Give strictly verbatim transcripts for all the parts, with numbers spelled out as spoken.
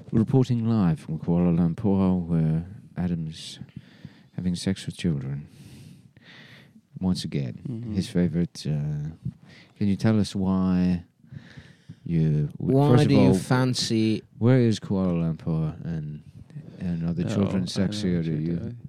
Reporting live from Kuala Lumpur, where Adam's having sex with children. Once again, mm-hmm. his favourite. Uh, can you tell us why you... Why first do of all, you fancy... Where is Kuala Lumpur, and, and are the oh, children sexier to you? Doing.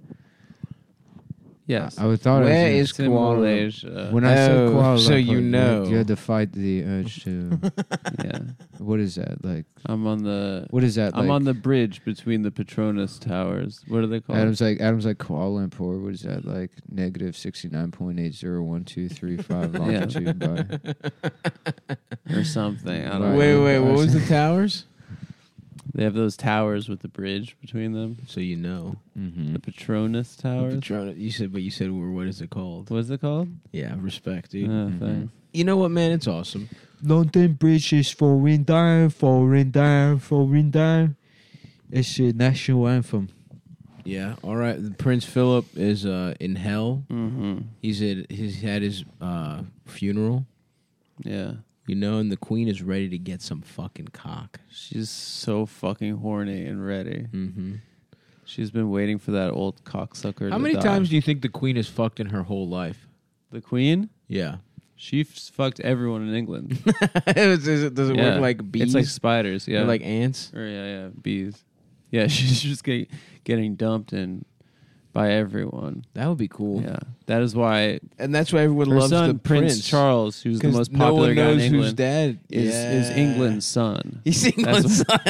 Yes. I, I thought Where it was is Kuala Lumpur? When I oh, said Kuala Lumpur, so you know. You had to fight the urge to... yeah. What is that? Like... I'm on the... What is that I'm like? on the bridge between the Petronas Towers. What are they called? Adam's like, Adam's like Kuala Lumpur. What is that? Like negative sixty-nine point eight zero one two three five longitude by... Or something. I don't wait, know. Wait, wait, what was the towers? They have those towers with the bridge between them. So you know. Mm-hmm. The Petronas Towers? The Petronas, you said, but you said, what is it called? What is it called? Yeah, respect, dude. Uh, mm-hmm. Thanks. You know what, man? It's awesome. London Bridge is falling down, falling down, falling down. It's a national anthem. Yeah, all right. Prince Philip is uh, in hell. Mm-hmm. He's at, he's had his uh, funeral. Yeah. You know, and the Queen is ready to get some fucking cock. She's so fucking horny and ready. Mm-hmm. She's been waiting for that old cocksucker How to many die. times do you think the Queen has fucked in her whole life? The Queen? Yeah. She f- fucked everyone in England. Does it, does it yeah. work like bees? It's like spiders, yeah. Or like ants? Or yeah, yeah, bees. Yeah, she's just getting, getting dumped and by everyone. That would be cool. Yeah. That is why... And that's why everyone her loves son, the Prince, Prince Charles, who's the most popular no one guy knows in England, who's dad is, yeah. is England's son. He's England's son.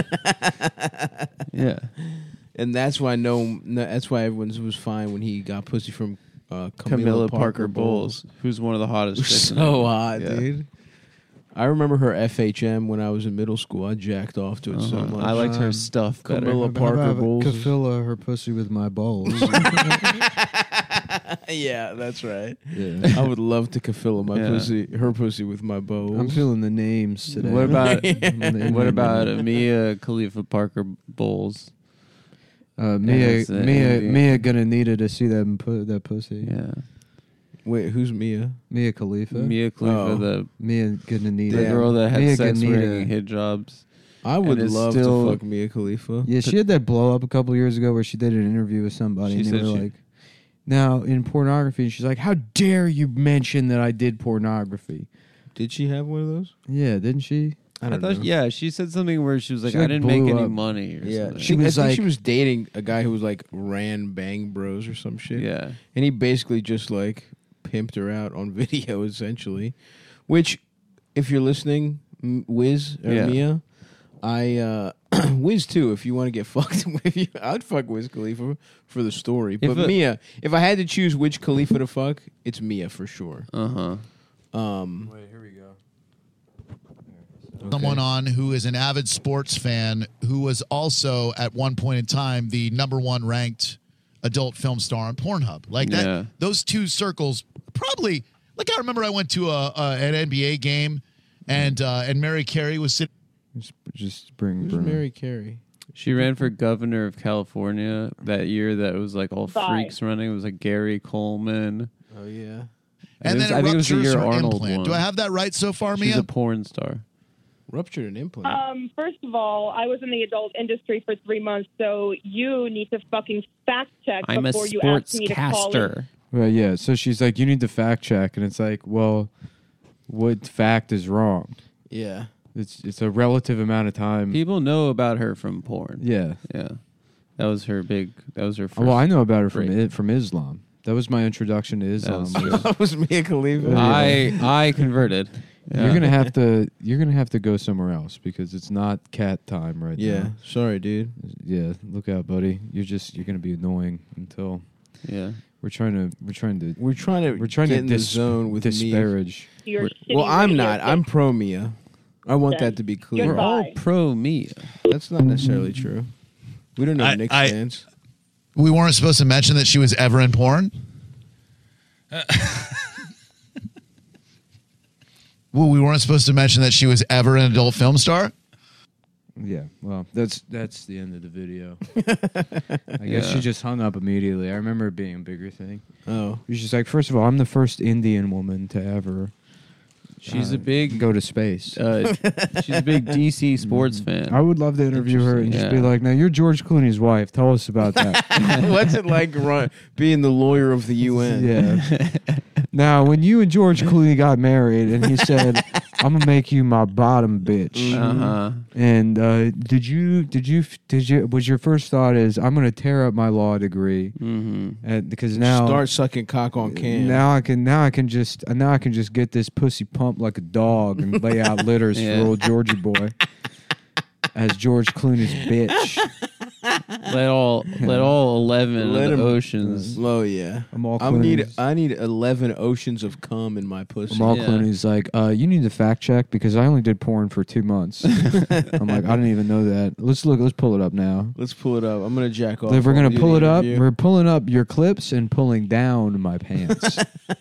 Yeah. And that's why no, no, that's why everyone was fine when he got pussy from uh, Camilla, Camilla Parker, Parker Bowles, who's one of the hottest chicks in So England. hot, Yeah. dude. I remember her F H M when I was in middle school. I jacked off to it Uh-huh. so much. I liked her Um, stuff better. Camilla Parker Bowles. Could fill uh, her pussy with my balls. Yeah, that's right. Yeah. I would love to kafilla my Yeah. pussy, her pussy with my bows. I'm feeling the names today. What about Yeah. what about uh, Mia Khalifa Parker Bowles? uh, Mia? Yes, uh, Mia, Andy. Mia gonna need it to see that pu- that pussy. Yeah, Wait, who's Mia? Mia Khalifa. Mia Khalifa, Oh. the, Mia gonna need the it. girl that had Mia sex gonna need wearing it. hijabs. I would And it's love still- to fuck Mia Khalifa. Yeah, she had that blow up a couple years ago where she did an interview with somebody, She and they said were she- like, "Now in pornography," she's like, "How dare you mention that I did pornography?" Did she have one of those? Yeah, didn't she? I I, don't thought, know. yeah, she said something where she was like, She, "I like, didn't make blew any up. money." Or Yeah, something. she She was. was I think like- she was dating a guy who was like ran Bang Bros or some shit. yeah. and he basically just like pimped her out on video, essentially. Which, if you're listening, M- Wiz or Yeah. Mia, I uh, Wiz too. If you want to get fucked with you, I'd fuck Wiz Khalifa for the story. But If a- Mia, if I had to choose which Khalifa to fuck, it's Mia for sure. Uh huh. Um, Wait, here we go. Someone on who is an avid sports fan who was also at one point in time the number one ranked adult film star on Pornhub. Like that, Yeah. those two circles probably. Like I remember, I went to a, a an N B A game, and uh, and Mary Carey was sitting. Just, just bring. who's bring Mary Carey? She ran for governor of California that year. That was like all Bye. freaks running. It was like Gary Coleman. Oh yeah. And it then was- I think it was the ruptures year her Arnold implant. won. Do I have that right so far, She's Mia? a porn star. Ruptured an implant. Um, first of all, I was in the adult industry for three months, so you need to fucking fact check I'm a before you ask me to call in. sportscaster. Well, yeah. So she's like, "You need to fact check," and it's like, "Well, what fact is wrong? yeah. It's it's a relative amount of time." People know about her from porn. Yeah. Yeah. That was her big. That was her first. Well, I know about her from break. it, from Islam. That was my introduction to Islam. was- was- That was Mia Khalifa. I I converted. You're Yeah. gonna have to you're gonna have to go somewhere else because it's not cat time right Yeah. now. Sorry, dude. Yeah, look out, buddy. You're just you're gonna be annoying until Yeah. we're trying to we're trying to We're trying to we're trying get to in dis- the zone with Mia. disparage. Your shitty Well, I'm radio not. I'm station. pro Mia. I want Then that to be clear. We're all Goodbye. pro Mia. That's not necessarily true. We don't know I- Knicks I- fans. We weren't supposed to mention that she was ever in porn. Well, we weren't supposed to mention that she was ever an adult film star. Yeah, well, that's that's the end of the video. I guess Yeah. she just hung up immediately. I remember it being a bigger thing. Oh. She's just like, first of all, I'm the first Indian woman to ever She's uh, a big go to space. uh, she's a big D C sports fan. I would love to interview her and just be Yeah. like, "Now you're George Clooney's wife. Tell us about that." What's it like run, being the lawyer of the U N? Yeah. Now, when you and George Clooney got married, and he said, "I'm gonna make you my bottom bitch," Uh huh. and uh, did you, did you, did you? Was your first thought is, "I'm gonna tear up my law degree," Mm-hmm. and because now Start sucking cock on cam. now I can, now I can just, now I can just get this pussy pumped like a dog and lay out litters Yeah. for old Georgie boy as George Clooney's bitch. Let all let all eleven Let of the him- oceans. Oh yeah. I'm all I need Clooney's. I need eleven oceans of cum in my pussy. Jamal Yeah. Clooney's like, uh, you need to fact check because I only did porn for two months. I'm like, I didn't even know that. Let's look. Let's pull it up now. Let's pull it up. I'm gonna jack off. If we're while gonna we do pull the it up. interview. We're pulling up your clips and pulling down my pants.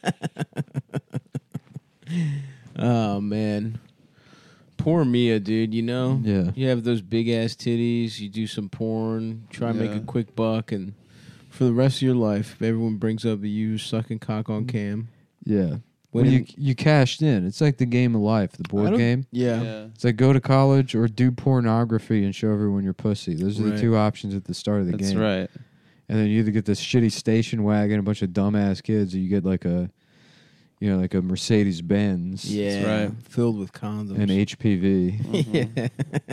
Oh man, poor Mia, dude. You know, Yeah. you have those big ass titties. You do some porn, try and make Yeah. a quick buck, and for the rest of your life, everyone brings up you sucking cock on cam. Yeah. When Well, you in- you cashed in. It's like the game of life, the I board don't- game. yeah. It's like go to college or do pornography and show everyone your pussy. Those are Right. the two options at the start of the That's game. right. And then you either get this shitty station wagon, a bunch of dumbass kids, or you get like a, you know, like a Mercedes Benz. Yeah, right. filled with condoms. And H P V. yeah.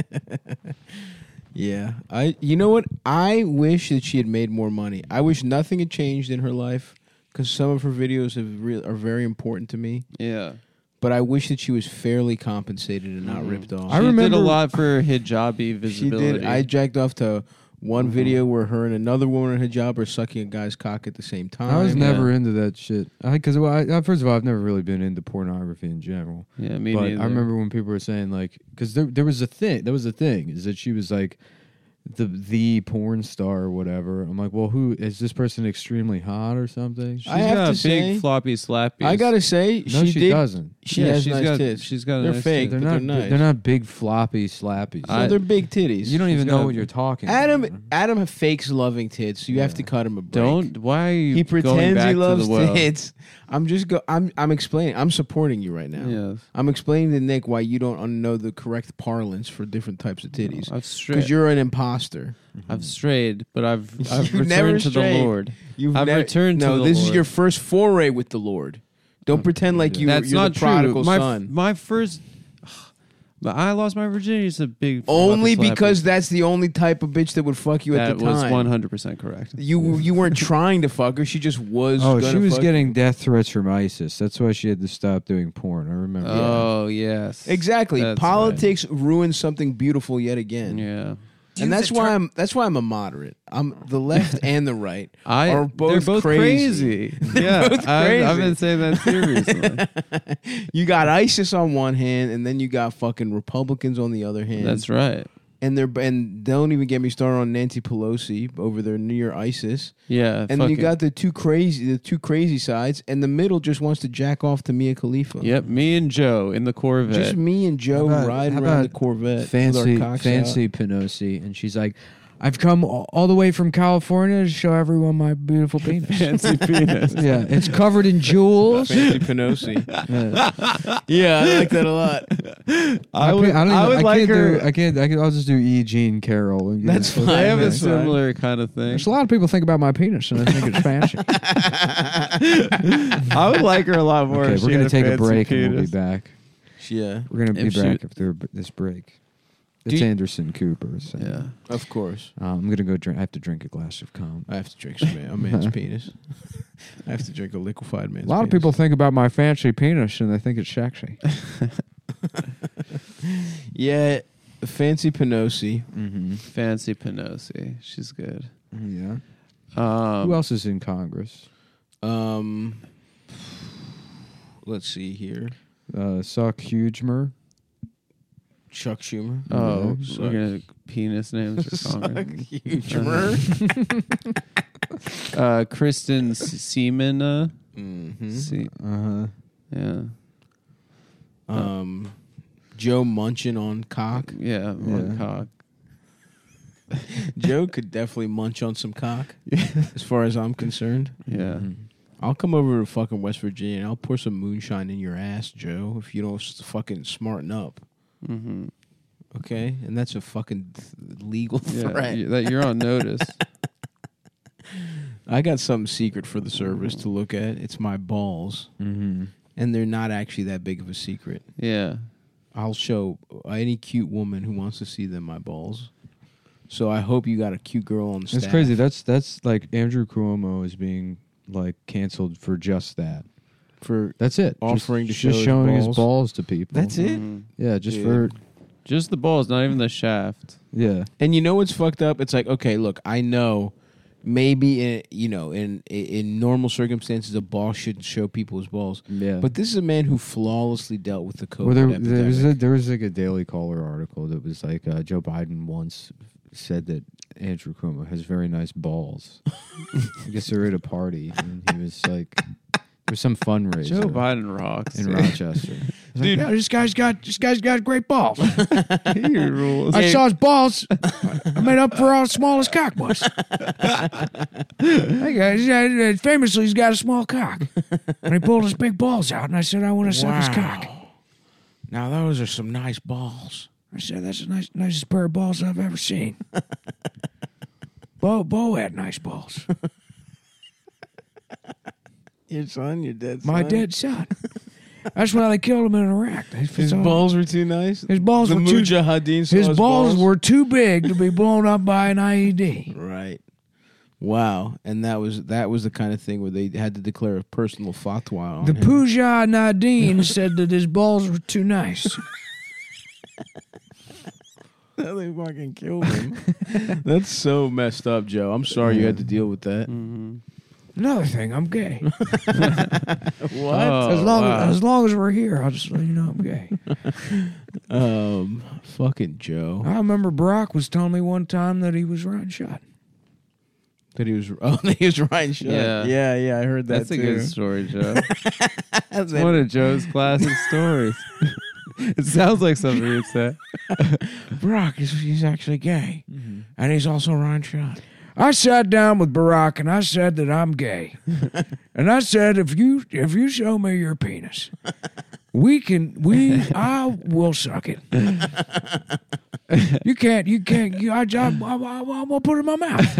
Yeah. I you know what? I wish that she had made more money. I wish nothing had changed in her life because some of her videos have re- are very important to me. Yeah. But I wish that she was fairly compensated and not Mhm. ripped off. I She remember- did a lot for hijabi she visibility. did. I jacked off to one Mhm. video where her and another woman in hijab are sucking a guy's cock at the same time. I was yeah. never into that shit. Because well, I, uh, first of all, I've never really been into pornography in general. yeah, me but neither. I remember when people were saying like, because there there was a thing. There was a thing is that she was like the the porn star or whatever. I'm like, well, who is this person? Extremely hot or something? She's I have got to big say- floppy slappies. I gotta say, no, she, she, did. doesn't. She yeah, has she's nice got tits. she's got. They're nice fake. They're but not. they're bi- nice. They're not big floppy slappies. So I- they're big titties. you don't she's even know got- what you're talking. Adam about. Adam fakes loving tits, so you have Yeah. to cut him a break. Don't. Why are you He going pretends back he to loves the well? tits. I'm just go. I'm I'm explaining. I'm supporting you right now. Yes. I'm explaining to Nick why you don't un- know the correct parlance for different types of titties. I've Because strayed. you're an imposter. I've strayed, but I've I've You've never returned to the strayed. Lord. You've I've never- returned to No, the this is Lord. your first foray with the Lord. Don't pretend like you, That's you're not the prodigal true. My, son. my first, but I lost my virginity to a big. Only floppy because slappy. that's the only type of bitch that would fuck you that at the was time. one hundred percent correct. You you weren't trying to fuck her. She just was. Oh, gonna she was fuck getting you. death threats from ISIS. That's why she had to stop doing porn. I remember. Oh yes, Exactly. That's Politics ruins something beautiful yet right. again. Yeah, And that's why I'm that's why I'm a moderate. I'm the left and the right I. are both, they're both crazy. crazy. Yeah, both I've, I've crazy. been saying that too recently. You got ISIS on one hand, and then you got fucking Republicans on the other hand. That's right. And they're and don't even get me started on Nancy Pelosi over there near ISIS. Yeah, And then you fucking- got the two crazy the two crazy sides, and the middle just wants to jack off to Mia Khalifa. Yep, me and Joe in the Corvette. Just me and Joe How about- riding how around the about Corvette, fancy, with our cocks fancy out. Pinosi, and she's like, "I've come all all the way from California to show everyone my beautiful penis." Fancy penis. Yeah, it's covered in jewels. Fancy Pinosi. Yeah. Yeah, I like that a lot. I would, can't- don't I even- would like can't her. Do, I can't. I can. I'll just do E. Jean Carroll. And get That's it. fine. They have a That's fine. similar kind of thing. There's a lot of people think about my penis, and I think it's fancy. I would like her a lot more. Okay, if we're she gonna had take a fancy break, and we'll be penis. back. Yeah, We're gonna be If she- back after this break. Do It's you- Anderson Cooper. So. Yeah. of course. Uh, I'm gonna go drink. I have to drink a glass of cum. I have to drink some man, a man's penis. I have to drink a liquefied man's A lot of penis. people think about my fancy penis, and they think it's sexy. Yeah, fancy Pinosi. Mm-hmm. Fancy Pinosi. She's good. Yeah. Um, Who else is in Congress? Um, let's see here. Uh, Suck Hugemer. Chuck Schumer. Oh, Yeah. we're gonna penis names for Congress. Schumer. uh, Kristen S- Seaman. Uh, Mm-hmm. Se- Uh huh. yeah, Um, Joe Munchin on cock. yeah, one Yeah. cock. Joe could definitely munch on some cock, as far as I'm concerned. Yeah, I'll come over to fucking West Virginia and I'll pour some moonshine in your ass, Joe, if you don't s- fucking smarten up. Mm-hmm. Okay? And that's a fucking th- legal Yeah, threat. you, that you're on notice. I got something secret for the service to look at. It's my balls. Mm-hmm. And they're not actually that big of a secret. Yeah. I'll show any cute woman who wants to see them my balls. So I hope you got a cute girl on the staff. That's crazy. That's that's like Andrew Cuomo is being like canceled for just that. For That's it. Offering just, to show just his showing his balls. balls to people. That's it? Mhm. Yeah, just Dude. for Just the balls, not even the shaft. yeah. And you know what's fucked up? It's like, okay, look, I know maybe in, you know, in in normal circumstances a boss shouldn't show people his balls. Yeah. But this is a man who flawlessly dealt with the COVID Well, there, epidemic. there was a, there was like a Daily Caller article that was like uh, Joe Biden once said that Andrew Cuomo has very nice balls. I guess they were at a party and he was like, there was some fundraiser Joe Biden rocks. in dude. Rochester. Dude, Dude. like, yeah, this guy's got this guy's got great balls. He rules. I saw his balls. I made up for how small his cock was. Hey guys, uh, famously he's got a small cock, and he pulled his big balls out, and I said I want to suck his cock. Now those are some nice balls. I said that's the nice, nicest pair of balls I've ever seen. Bo Bo had nice balls. Your son, your dead My son. dead son. That's why they killed him in Iraq. They His saw- balls were too nice. His balls the were too. Mujahideen saw His his balls were too big to be blown up by an I E D. right. Wow, and that was that was the kind of thing where they had to declare a personal fatwa on The him. Puja Nadine said that his balls were too nice. They fucking killed him. That's so messed up, Joe. I'm sorry you had to deal with that. Mhm. Another thing, I'm gay. What? Oh, as long wow. as long as we're here, I'll just let you know I'm gay. Um, fucking Joe. I remember Barack was telling me one time that he was riding shot. That he was. Oh, that he was Ryan Shut. Yeah. yeah, yeah. I heard that That's a too. good story, Joe. That's One of Joe's classic stories. It sounds like something you'd say. Barack is he's actually gay, and he's also riding shot. I sat down with Barack and I said that I'm gay, and I said if you if you show me your penis, we can we I will suck it. You can't you can't you, I, I, I, I, I'm gonna put it in my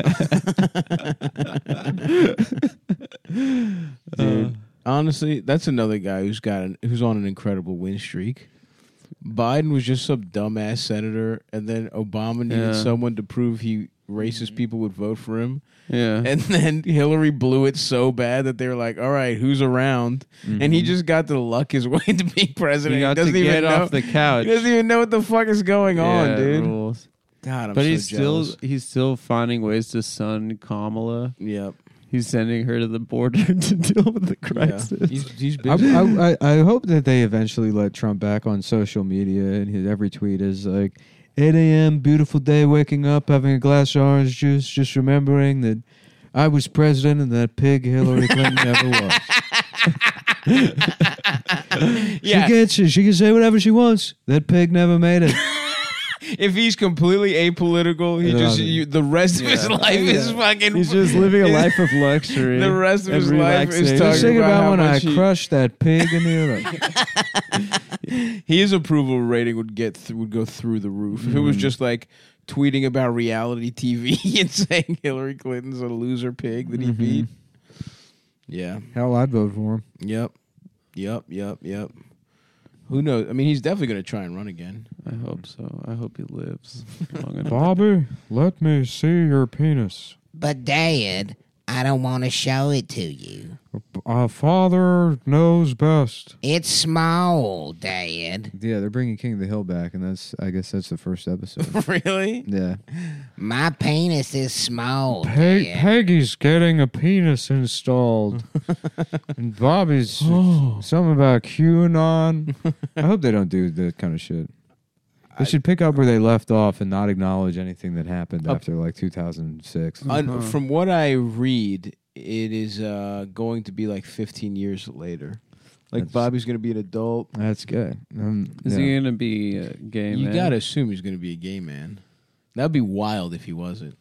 mouth. Dude, honestly, that's another guy who's got an, who's on an incredible win streak. Biden was just some dumbass senator, and then Obama needed Yeah. someone to prove he racist people would vote for him. Yeah. And then Hillary blew it so bad that they were like, "All right, who's around?" And he just got to luck his way to being president. He got doesn't to even get know, off the couch. He doesn't even know what the fuck is going on, Yeah, dude. rules. God, I'm But so he's jealous. still he's still finding ways to sun Kamala. Yep. He's sending her to the border to deal with the Yeah. crisis. He's, he's I, busy. I, I I hope that they eventually let Trump back on social media, and his every tweet is like, eight a.m., beautiful day, waking up, having a glass of orange juice, just remembering that I was president and that pig Hillary Clinton never was. Yeah. She gets it. She can say whatever she wants. That pig never made it. If he's completely apolitical, he Yeah. just you, the rest of his Yeah. life is fucking. He's just living a life of luxury. The rest of and his life is relaxation. talking Just think about about how when I much he- crushed that pig in the other. His approval rating would get th- would go through the roof if it was just like tweeting about reality T V and saying Hillary Clinton's a loser pig that he beat. Yeah. Hell, I'd vote for him. Yep. Yep. Yep. Yep. Who knows? I mean, he's definitely going to try and run again. I hope so. I hope he lives long enough. Bobby, let me see your penis. But, Dad, I don't want to show it to you. Our father knows best. It's small, Dad. Yeah, they're bringing King of the Hill back, and that's I guess that's the first episode. Really? Yeah. My penis is small, Pe- Dad. Peggy's getting a penis installed, and Bobby's something about QAnon. I hope they don't do that kind of shit. They should pick up where they left off and not acknowledge anything that happened Up- after like two thousand six. Un- from what I read, it is uh, going to be like fifteen years later. Like That's- Bobby's going to be an adult. That's good. Um, Is yeah. he gonna be a gay You man? got to assume he's going to be a gay man. That'd be wild if he wasn't.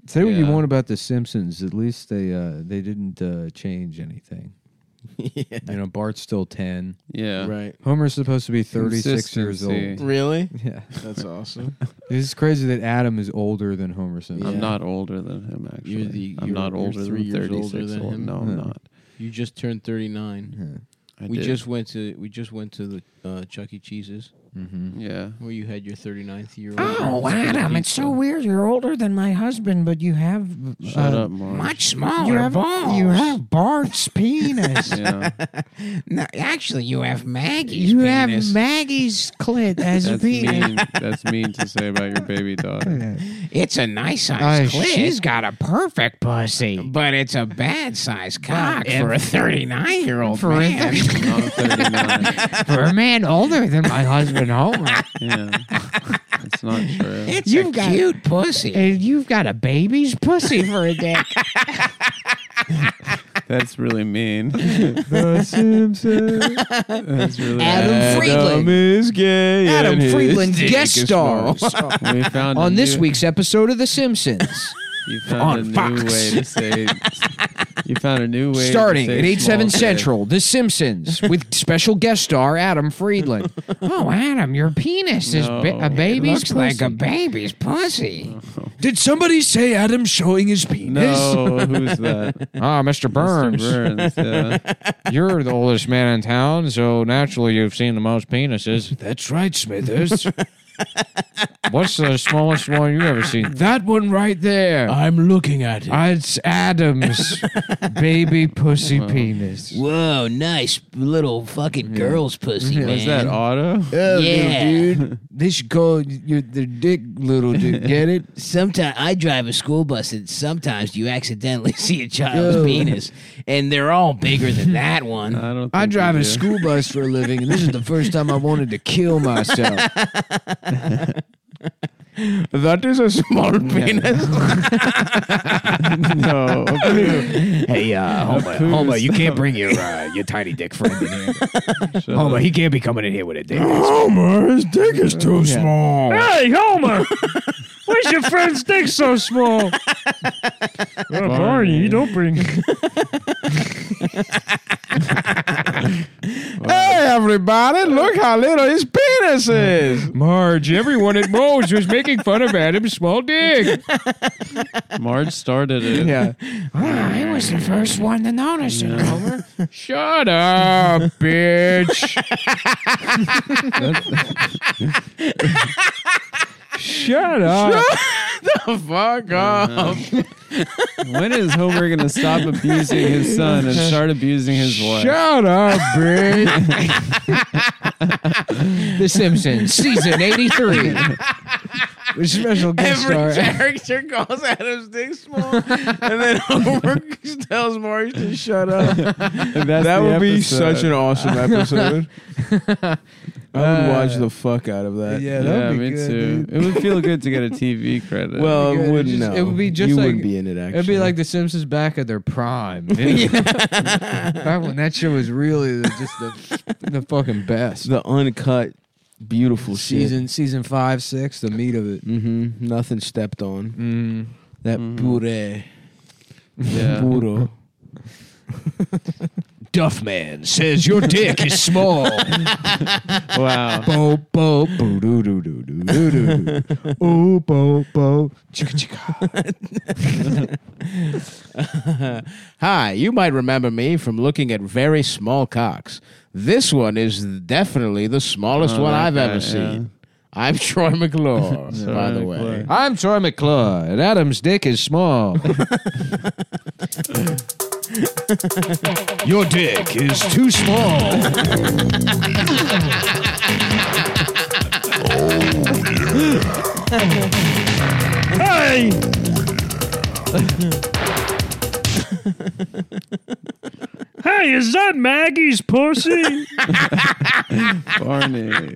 Say what you Yeah. want about the Simpsons. At least they uh, they didn't uh, change anything. yeah. You know, Bart's still ten. Yeah. Right. Homer's supposed to be thirty-six years Consistency. old. Really? Yeah, That's awesome. it's crazy that Adam is older than Homer Simpson. I'm Yeah. not older than him. Actually, You're the- I'm you're- not you're older three than years older thirty-six. than old. him? No, I'm Yeah. not. You just turned thirty-nine. Yeah. I we did. just went to we just went to the uh, Chuck E. Cheese's Mm-hmm. Yeah. where you had your thirty-ninth year old. Oh, Adam, it's so weird. You're older than my husband, but you have Shut uh, up, Marge. much smaller You have, balls. you have Bart's penis. Yeah. No, actually, you have Maggie's You penis. have Maggie's clit as a That's penis. mean. That's mean to say about your baby daughter. It's a nice Uh, size clit. she's got a perfect pussy. But it's a bad size cock and- for a thirty-nine-year-old For a man. I'm thirty-nine. For a man older than my husband Homer. Yeah. It's not true. It's You've a got- cute pussy. And you've got a baby's pussy for a dick. That's really mean. The Simpsons. That's really Adam Friedland. is gay. Adam and his Friedland dick guest is stars small. We found on a this new, week's episode of The Simpsons. You found on a new Fox. way to say. You found a new way. Starting to say at eight seven small Central, The Simpsons, with special guest star Adam Friedland. Oh, Adam, your penis is No. ba- a It baby's Looks like a pussy. baby's pussy. Did somebody say Adam's showing his penis? No, who's that? Ah, Mister Burns. Mister Burns. Yeah. You're the oldest man in town, so naturally you've seen the most penises. That's right, Smithers. What's the smallest one you've ever seen? That one right there. I'm looking at it. Uh, it's Adam's baby pussy penis. Whoa, nice little fucking girl's pussy, man. Was that Otto? Oh, Yeah. little dude. They should call you the dick, little dude. Get it? Sometimes I drive a school bus, and sometimes you accidentally see a child's Yo. penis, and they're all bigger than that one. I don't. I think drive you a do. school bus for a living, and this is the first time I wanted to kill myself. That is a small penis. No. Hey, uh, Homer, Homer, you can't bring your uh, your tiny dick friend in here. Homer, he can't be coming in here with a dick. Homer, his dick is too small. Hey, Homer! Why's your friend's dick so small? Well, Barney, you don't bring. Hey, everybody, look how little his penis is. Marge, everyone at Moe's was making fun of Adam's small dick. Marge started it. Yeah. I was the first one to notice it, Homer. Shut up, bitch. Shut up. The fuck up. When is Homer going to stop abusing his son and start abusing his wife? Shut up, bitch. The Simpsons, season eighty-three. With special guest Every star. character calls Adam's dick small, and then Homer tells Marge to shut up. And that's That the would be episode. such an awesome episode. I would watch the fuck out of that. Yeah, Yeah, that'd be me good, too. dude. It would feel good to get a T V credit. Well, It'd be it good. wouldn't It just- know. it would be just you like- wouldn't be in it. Actually, It'd be like The Simpsons back at their prime. Back when that show was really the, just the the fucking best. the uncut, beautiful season season five, six, the meat of it. Mm-hmm. Nothing stepped on. Mm. That Mhm. puree, yeah. puro. Duffman says your dick is small. Wow. Bo bo boo doo doo doo doo doo doo. Oh bo bo chicka chicka. Hi, you might remember me from looking at very small cocks. This one is definitely the smallest Oh, one that I've guy, ever yeah. seen. I'm Troy McClure, Troy by the McClure. way. I'm Troy McClure, and Adam's dick is small. Your dick is too small. Hey! Hey, is that Maggie's pussy? Barney.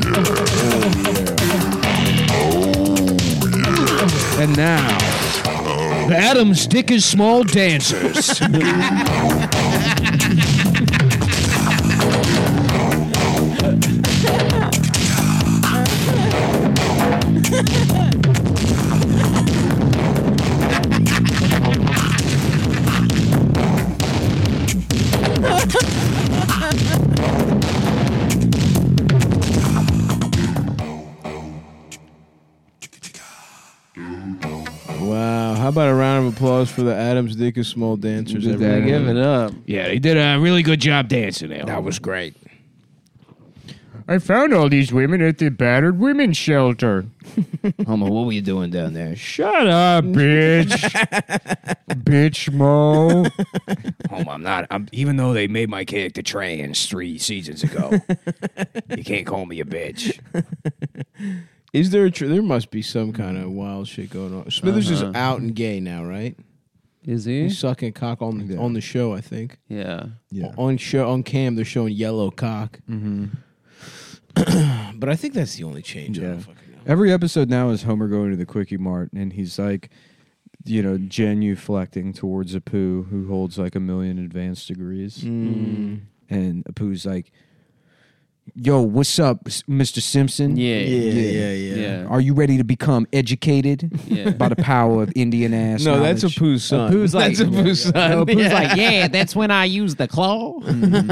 And now, Adam's Dick is Small Dancers. Wow. How about a round of applause for the Adam's Dick is Small Dancers? Did everybody? that. Give it up. Yeah, they did a really good job dancing there. That was great. I found all these women at the battered women's shelter. Homo, what were you doing down there? Shut up, bitch. Bitch Mo. Homo, I'm not. I'm, even though they made my character trans three seasons ago, you can't call me a bitch. Is there a tr- there must be some kind of wild shit going on. Smithers Uh-huh. is out and gay now, right? Is he? He's sucking cock on the, Yeah. on the show, I think. Yeah. Yeah. On show on cam, they're showing yellow cock. Mm-hmm. But I think that's the only change. I Yeah. don't fucking know. Every episode now is Homer going to the Quickie Mart, and he's like, you know, genuflecting towards Apu, who holds like a million advanced degrees. Mm. And Apu's like, yo, what's up, Mister Simpson? Yeah. Yeah, yeah, yeah. Yeah. Are you ready to become educated Yeah. by the power of Indian ass? No, that's knowledge? Apu's son. Apu's like- that's Apu's son. No, Pooh's Yeah. like, yeah, that's when I use the claw.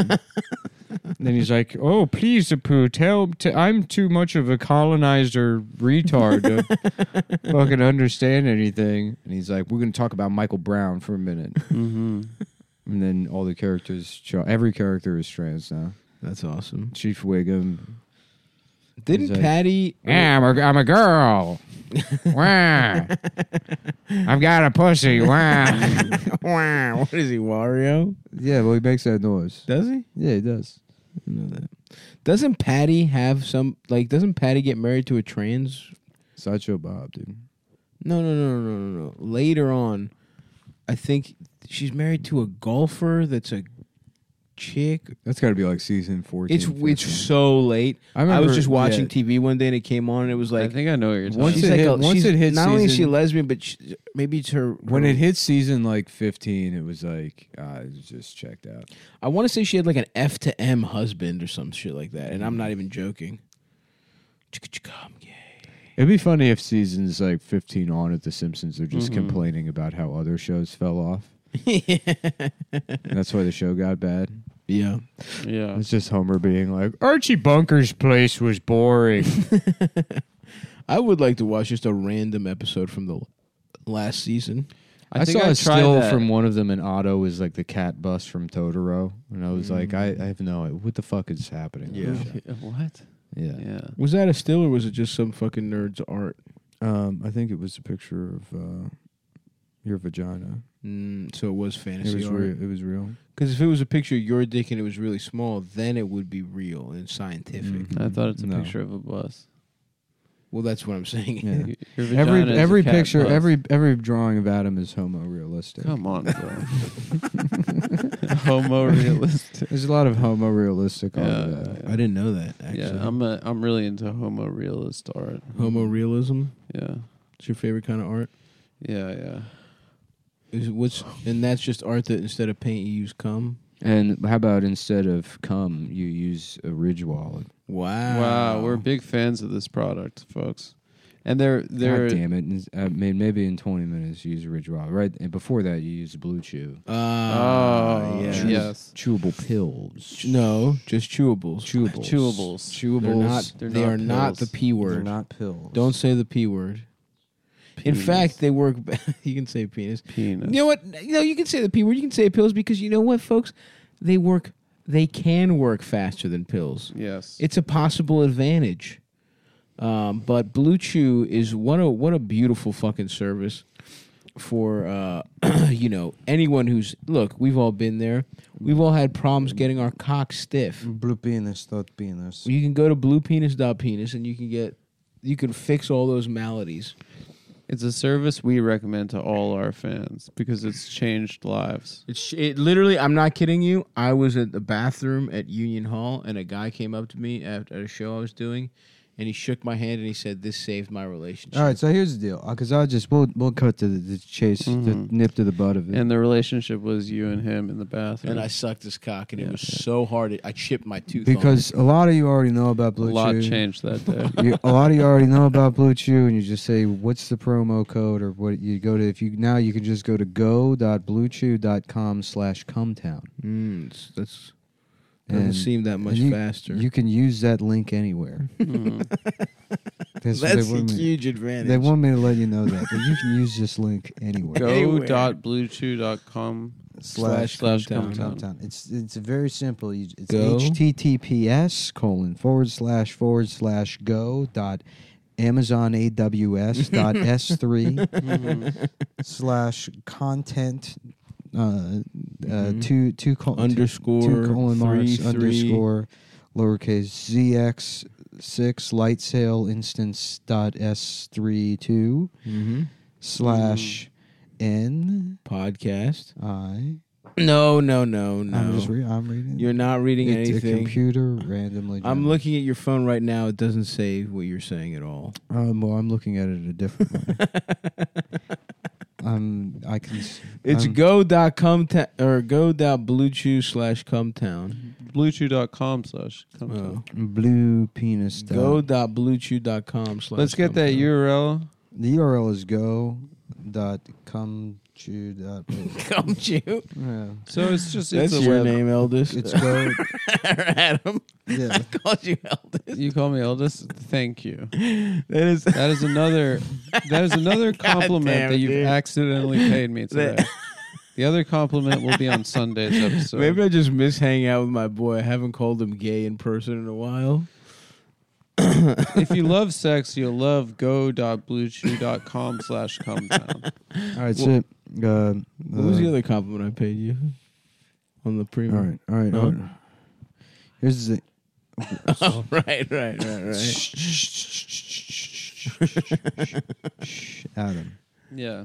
Then he's like, "Oh, please, Apu, tell t- I'm too much of a colonizer retard to fucking understand anything." And he's like, "We're going to talk about Michael Brown for a minute." Mm-hmm. And then all the characters, show, every character is trans now. That's awesome. Chief Wiggum. Didn't He's like, Patty? Yeah, I'm a, I'm a girl. Wow. I've got a pussy. Wow. Wow. What is he, Wario? Yeah, well, he makes that noise. Does he? Yeah, he does. I know that. Doesn't Patty have some like? Doesn't Patty get married to a trans? Sideshow Bob, dude. No, no, no, no, no, no. Later on, I think she's married to a golfer that's a chick. That's got to be like season fourteen. It's it's fifteen. so late. I I, remember, was just watching yeah. T V one day and it came on and it was I like think I know what you're talking Once she's it like hit- a, once she's, it hit not only is she season- lesbian, but she, maybe it's her. When her- it hit season like fifteen, it was like uh, it was just checked out. I want to say she had like an F to M husband or some shit like that, and I'm not even joking. I'm gay. It'd be funny if seasons like fifteen on at The Simpsons are just Mhm. complaining about how other shows fell off. That's why the show got bad. Yeah. Yeah. It's just Homer being like, Archie Bunker's place was boring. I would like to watch just a random episode from the last season. I, think saw I a tried still that. from one of them, and Otto was like the cat bus from Totoro, and I was like, I, I have no idea what the fuck is happening. Yeah. What? yeah. Yeah. Was that a still or was it just some fucking nerd's art? Um, I think it was a picture of uh, your vagina. Mm, so it was It fantasy was art. real. It was real. Because if it was a picture of your dick and it was really small, then it would be real and scientific. Mhm. I thought it's a No. picture of a bus. Well, that's what I'm saying. Yeah. Y- Your vagina Every is a every cat picture, bus. every every drawing of Adam is homo realistic. Come on, bro. Homo realistic. There's a lot of homo realistic. Yeah, on that. yeah. I didn't know that, actually. Yeah, I'm a, I'm really into homo realist art. Homo realism? Yeah. It's your favorite kind of art? Yeah, yeah. Is it, what's And that's just art that instead of paint, you use cum? And how about instead of cum, you use a ridge wallet? Wow. Wow, we're big fans of this product, folks. And they're they're God damn it! And, I mean, maybe in twenty minutes you use a ridge wallet, right? And before that, you use Blue Chew. Uh, Oh, yeah. yes. Chewable pills. No, just chewables. Chewables. Chewables. Chewables. They're not, They're they not are not pills. the P word. They're not pills. Don't say the P word. In Penis. fact, they work. You can say penis. Penis. You know what? You know you can say the P word. You can say pills because you know what, folks? They work. They can work faster than pills. Yes. It's a possible advantage. Um, but Blue Chew is what a what a beautiful fucking service for uh, you know anyone who's look. We've all been there. We've all had problems getting our cock stiff. Blue penis, not penis. You can go to blue penis dot penis and you can get you can fix all those maladies. It's a service we recommend to all our fans because it's changed lives. It's it literally. I'm not kidding you. I was at the bathroom at Union Hall, and a guy came up to me at, at a show I was doing, and he shook my hand and he said, "This saved my relationship." All right, so here's the deal, because I'll just we'll we'll cut to the, the chase, Mhm. the nip to the butt of it. And the relationship was you and him in the bathroom. And I sucked his cock, and it Yeah. was so hard. I chipped my tooth. because a lot of you already know about a Blue lot Chew. changed that day. You, a lot of you already know about Blue Chew, and you just say, "What's the promo code?" Or what you go to. If you now you can just go to go dot blue chew dot com slash cumtown. Mm, it's- that's doesn't And- seem that much and you, faster. You can use that link anywhere. Mhm. That's, what That's they a want me- huge advantage. They want me to let you know that, but you can use this link anywhere. Go Anywhere. dot blue chew dot com Slash slash Cumtown. Cumtown. Cumtown. It's it's very simple. You, it's Go. H T T P S colon forward slash forward slash go dot Amazon A W S dot S three slash content uh, uh, Mhm. two two col- Underscore two colon marks three, underscore lowercase Z X six light sail instance dot S three two Mm-hmm. slash N Podcast. I. No, no, no, no. I'm just re- I'm reading. You're not reading It's a anything. computer randomly. I'm generated. looking at your phone right now. It doesn't say what you're saying at all. Um, well, I'm looking at it a different way. um, I can. s- It's I'm- go dot com ta- or go dot bluechew slash cumtown. blue chew dot com slash Oh. Cumtown. blue penis. dot- Go dot bluechew dot com slash. Let's get that Cumtown. U R L. The U R L is go dot cum chew dot. Come chew. Yeah, So it's just That's it's a your web. name, Eldest. it's go. Adam. Yeah, I called you Eldest. You call me eldest. Thank you. That is. That is another. That is another compliment damn, that you've dude. accidentally paid me today. That- The other compliment will be on Sunday's episode. Maybe I just miss hanging out with my boy. I haven't called him gay in person in a while. If you love sex, you'll love go dot blue chew dot com slash Cumtown. all right. So, uh, What was uh, the other compliment I paid you on the All premium? right, all right. Huh? all right. Here's the. Oh, right, right, right, right. Adam. Yeah.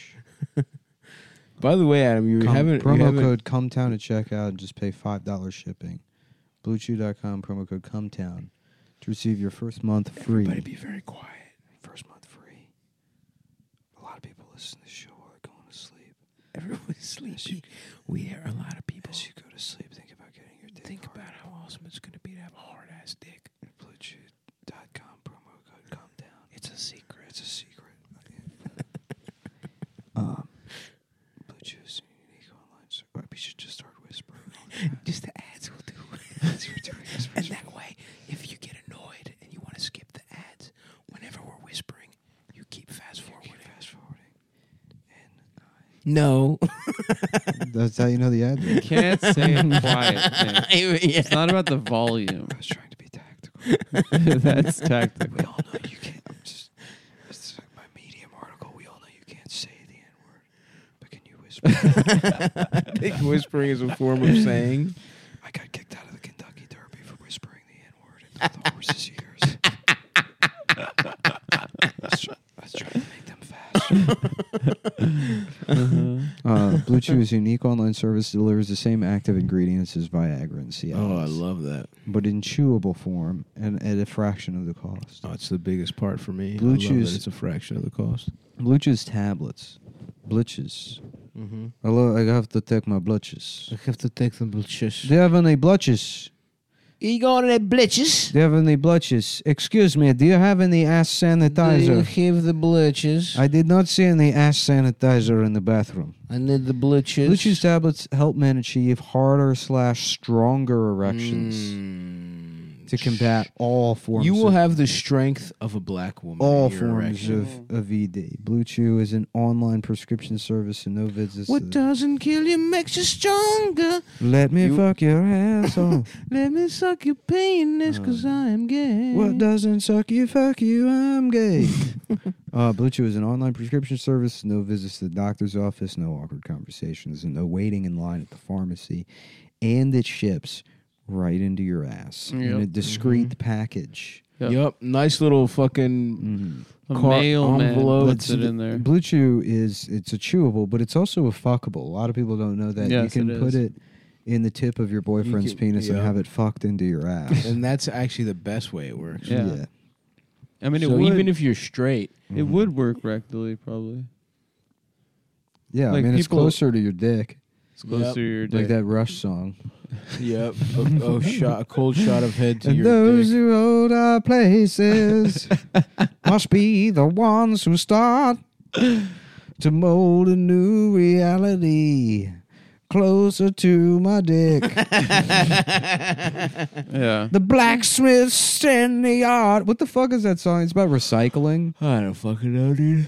By the way, Adam, you Com- haven't you promo haven't- code Cumtown at checkout and just pay five dollars shipping. blue chew dot com promo code Cumtown to receive your first month free. Everybody be very quiet. First month free. A lot of people listen to this show while they're going to sleep. Everyone's sleepy. We hear a lot of people. As you go to sleep, think about getting your dick Think hard. about how awesome it's going to be to have a hard ass dick. blue chew dot com promo code Cumtown. It's a secret. It's a secret. um, Blue Chew's unique online service. We should just start whispering. Just the ads will do. As you're doing this, And that way, if you get annoyed and you want to skip the ads, whenever we're whispering, you keep fast forwarding. fast forwarding. No. That's how you know the ad. You can't say it quiet. man. yeah. It's not about the volume. I was trying to be tactical. That's tactical. We all know you can't. I'm just. It's like my Medium article. We all know you can't say the N word, but can you whisper? I think whispering is a form of saying. I got kicked out of the Kentucky Derby for whispering the N word into the horses' ears. I was, try- I was trying to make them faster. Uh, Blue Chew's unique online service delivers the same active ingredients as Viagra and Cialis. Oh, I love that. but in chewable form and at a fraction of the cost. Oh, it's the biggest part for me. Blue I love Chew's- that it's a fraction of the cost. Blue Chew's tablets, blitches. Mm-hmm. I, lo- I have to take my blitches. I have to take some blitches. Do you have any blitches? You got any blitches? Do you have any blitches? Excuse me, do you have any ass sanitizer? have the blitches? I did not see any ass sanitizer in the bathroom. I need the blitches. Blue Chew's tablets help men achieve harder slash stronger erections Mm. to combat all forms. You will of, have the strength of a black woman. all in your forms erection. of, of E D. Blue Chew is an online prescription service and no visits. What to the- doesn't kill you makes you stronger. Let me You- fuck your asshole. Let me suck your penis, cause I am gay. What doesn't suck you, fuck you, I'm gay. uh, Blue Chew is an online prescription service, no visits to the doctor's office, no awkward conversations, and no waiting in line at the pharmacy. And it ships right into your ass in a Yep. discreet package. Yep. Yup. Nice little fucking. Mm-hmm. A Car- mailman envelope. puts it in there. Blue Chew is it's a chewable, but it's also a fuckable. A lot of people don't know that. Yes, you can it put is. it in the tip of your boyfriend's can- penis and yeah. have it fucked into your ass. And that's actually the best way it works. Yeah. I mean, it so would, even if you're straight, it would work rectally, probably. Yeah, Like I mean, it's people- closer to your dick. It's close Yep. to your Like dick. that Rush song. yep, a, a shot, a cold shot of head to And your those dick. who hold our places must be the ones who start to mold a new reality closer to my dick. Yeah. The blacksmiths in the yard. What the fuck is that song? It's about recycling. I don't fucking know, dude.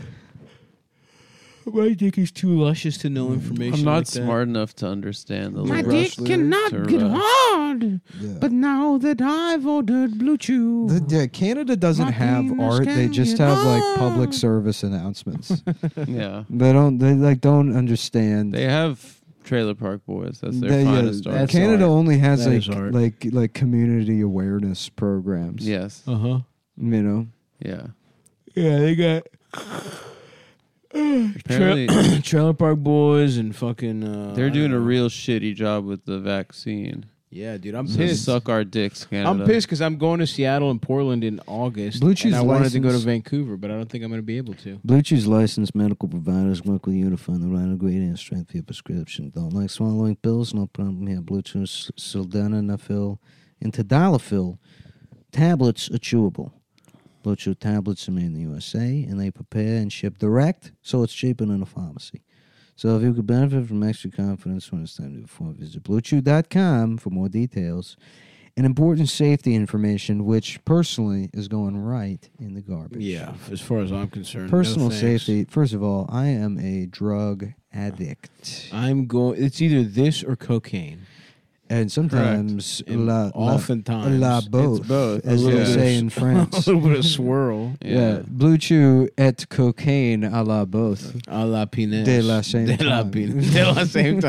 My dick is too luscious to know information. I'm not like that. smart enough to understand the My lyrics. dick cannot to get Rush. hard. But now that I've ordered Blue Chew. The, yeah, Canada doesn't My have penis art. They can just get have like hard. public service announcements. Yeah. They don't. They like don't understand. They have Trailer Park Boys. That's their They, yeah, finest art. that's Canada art. only has That like is art. like like community awareness programs. Yes. Uh huh. You know. Yeah. Yeah, they got Apparently, Trailer Park Boys and fucking. Uh, they're I doing don't a know. real shitty job with the vaccine. Yeah, dude, I'm So pissed. suck our dicks, Canada. I'm pissed because I'm going to Seattle and Portland in August. Blue Chew's and I wanted to go to license- Vancouver, but I don't think I'm going to be able to. Blue Chew's licensed medical providers work with you to find the right ingredient and strength for your prescription. Don't like swallowing pills? No problem here. Blue Chew's sildenafil and tadalafil tablets are chewable. Blue Chew tablets are made in the U S A, and they prepare and ship direct, so it's cheaper than a pharmacy. So if you could benefit from extra confidence when it's time to perform, visit blue chew dot com for more details and important safety information, which personally is going right in the garbage. Yeah, as far as I'm concerned. Personal no thanks. safety. First of all, I am a drug addict, I'm going. It's either this or cocaine. and sometimes And la, la, oftentimes, la it's both, both. as A they little say bit in a France. little bit of swirl. Yeah. Blue Chew et cocaine a la both. A la Pinez. De la same De la time. Pinez. De la same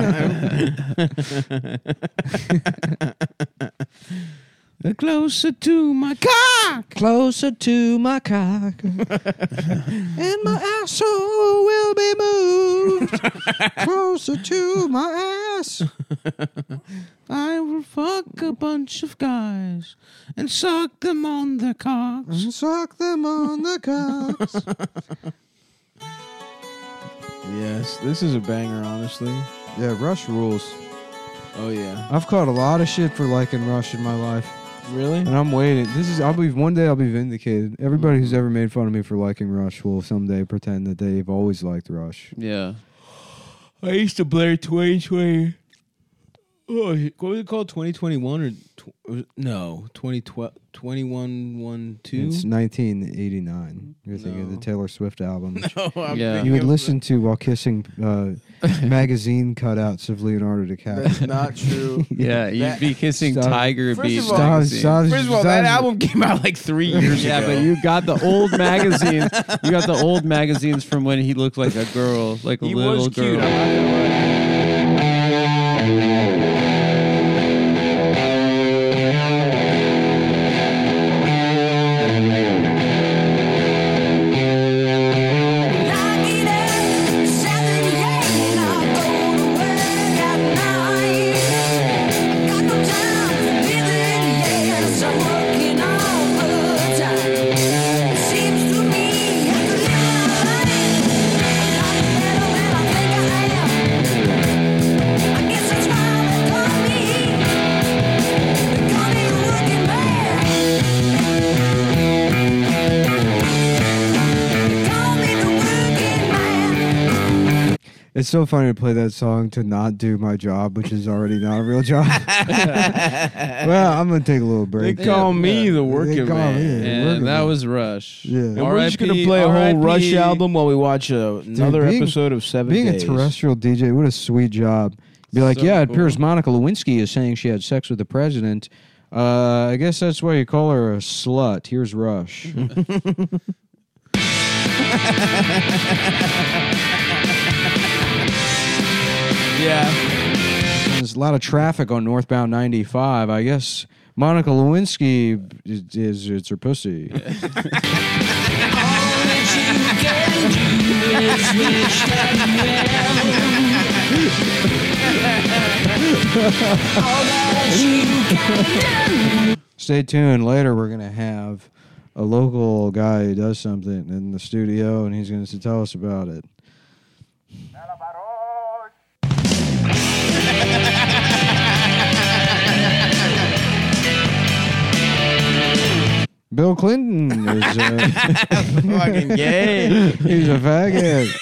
time. Closer to my cock. Closer to my cock, and my asshole will be moved closer to my ass. I will fuck a bunch of guys and suck them on their cocks. And suck them on the cocks. Yes, this is a banger, honestly. Yeah, Rush rules. Oh, yeah. I've caught a lot of shit for liking Rush in my life, Really? and I'm waiting. This is I'll be one day I'll be vindicated. Everybody who's ever made fun of me for liking Rush will someday pretend that they've always liked Rush. Yeah. I used to blare twenty twenty. Oh, what was it called? twenty twenty-one or tw- was it- no, twenty twelve, twenty-one one two? It's nineteen eighty-nine. You're thinking of No. the Taylor Swift album. which No, I'm Yeah. thinking You would of listen to while kissing uh, magazine cutouts of Leonardo DiCaprio. That's not true. Yeah, you'd That- be kissing Stop. Tiger First Beat of all- Stop, magazine. stop. First of all, that album came out like three years Yeah, ago. but you got the old magazines. You got the old magazines from when he looked like a girl, like a he little was girl. cute. I'm not gonna lie. It's so funny to play that song to not do my job, which is already not a real job. Well, I'm gonna take a little They break. call me the They working call man. me. And Working that man. was Rush. Yeah. And we're just gonna play a whole Rush album while we watch uh, another being- episode of Seven Being Days. a terrestrial D J, what a sweet job. Be like, So yeah, it cool. appears Monica Lewinsky is saying she had sex with the president. Uh, I guess that's why you call her a slut. Here's Rush. Yeah. There's a lot of traffic on northbound ninety-five. I guess Monica Lewinsky is, is it's her pussy. Stay tuned. Later, we're gonna have a local guy who does something in the studio, and he's going to tell us about it. Bill Clinton is uh, Fucking gay. he's a faggot.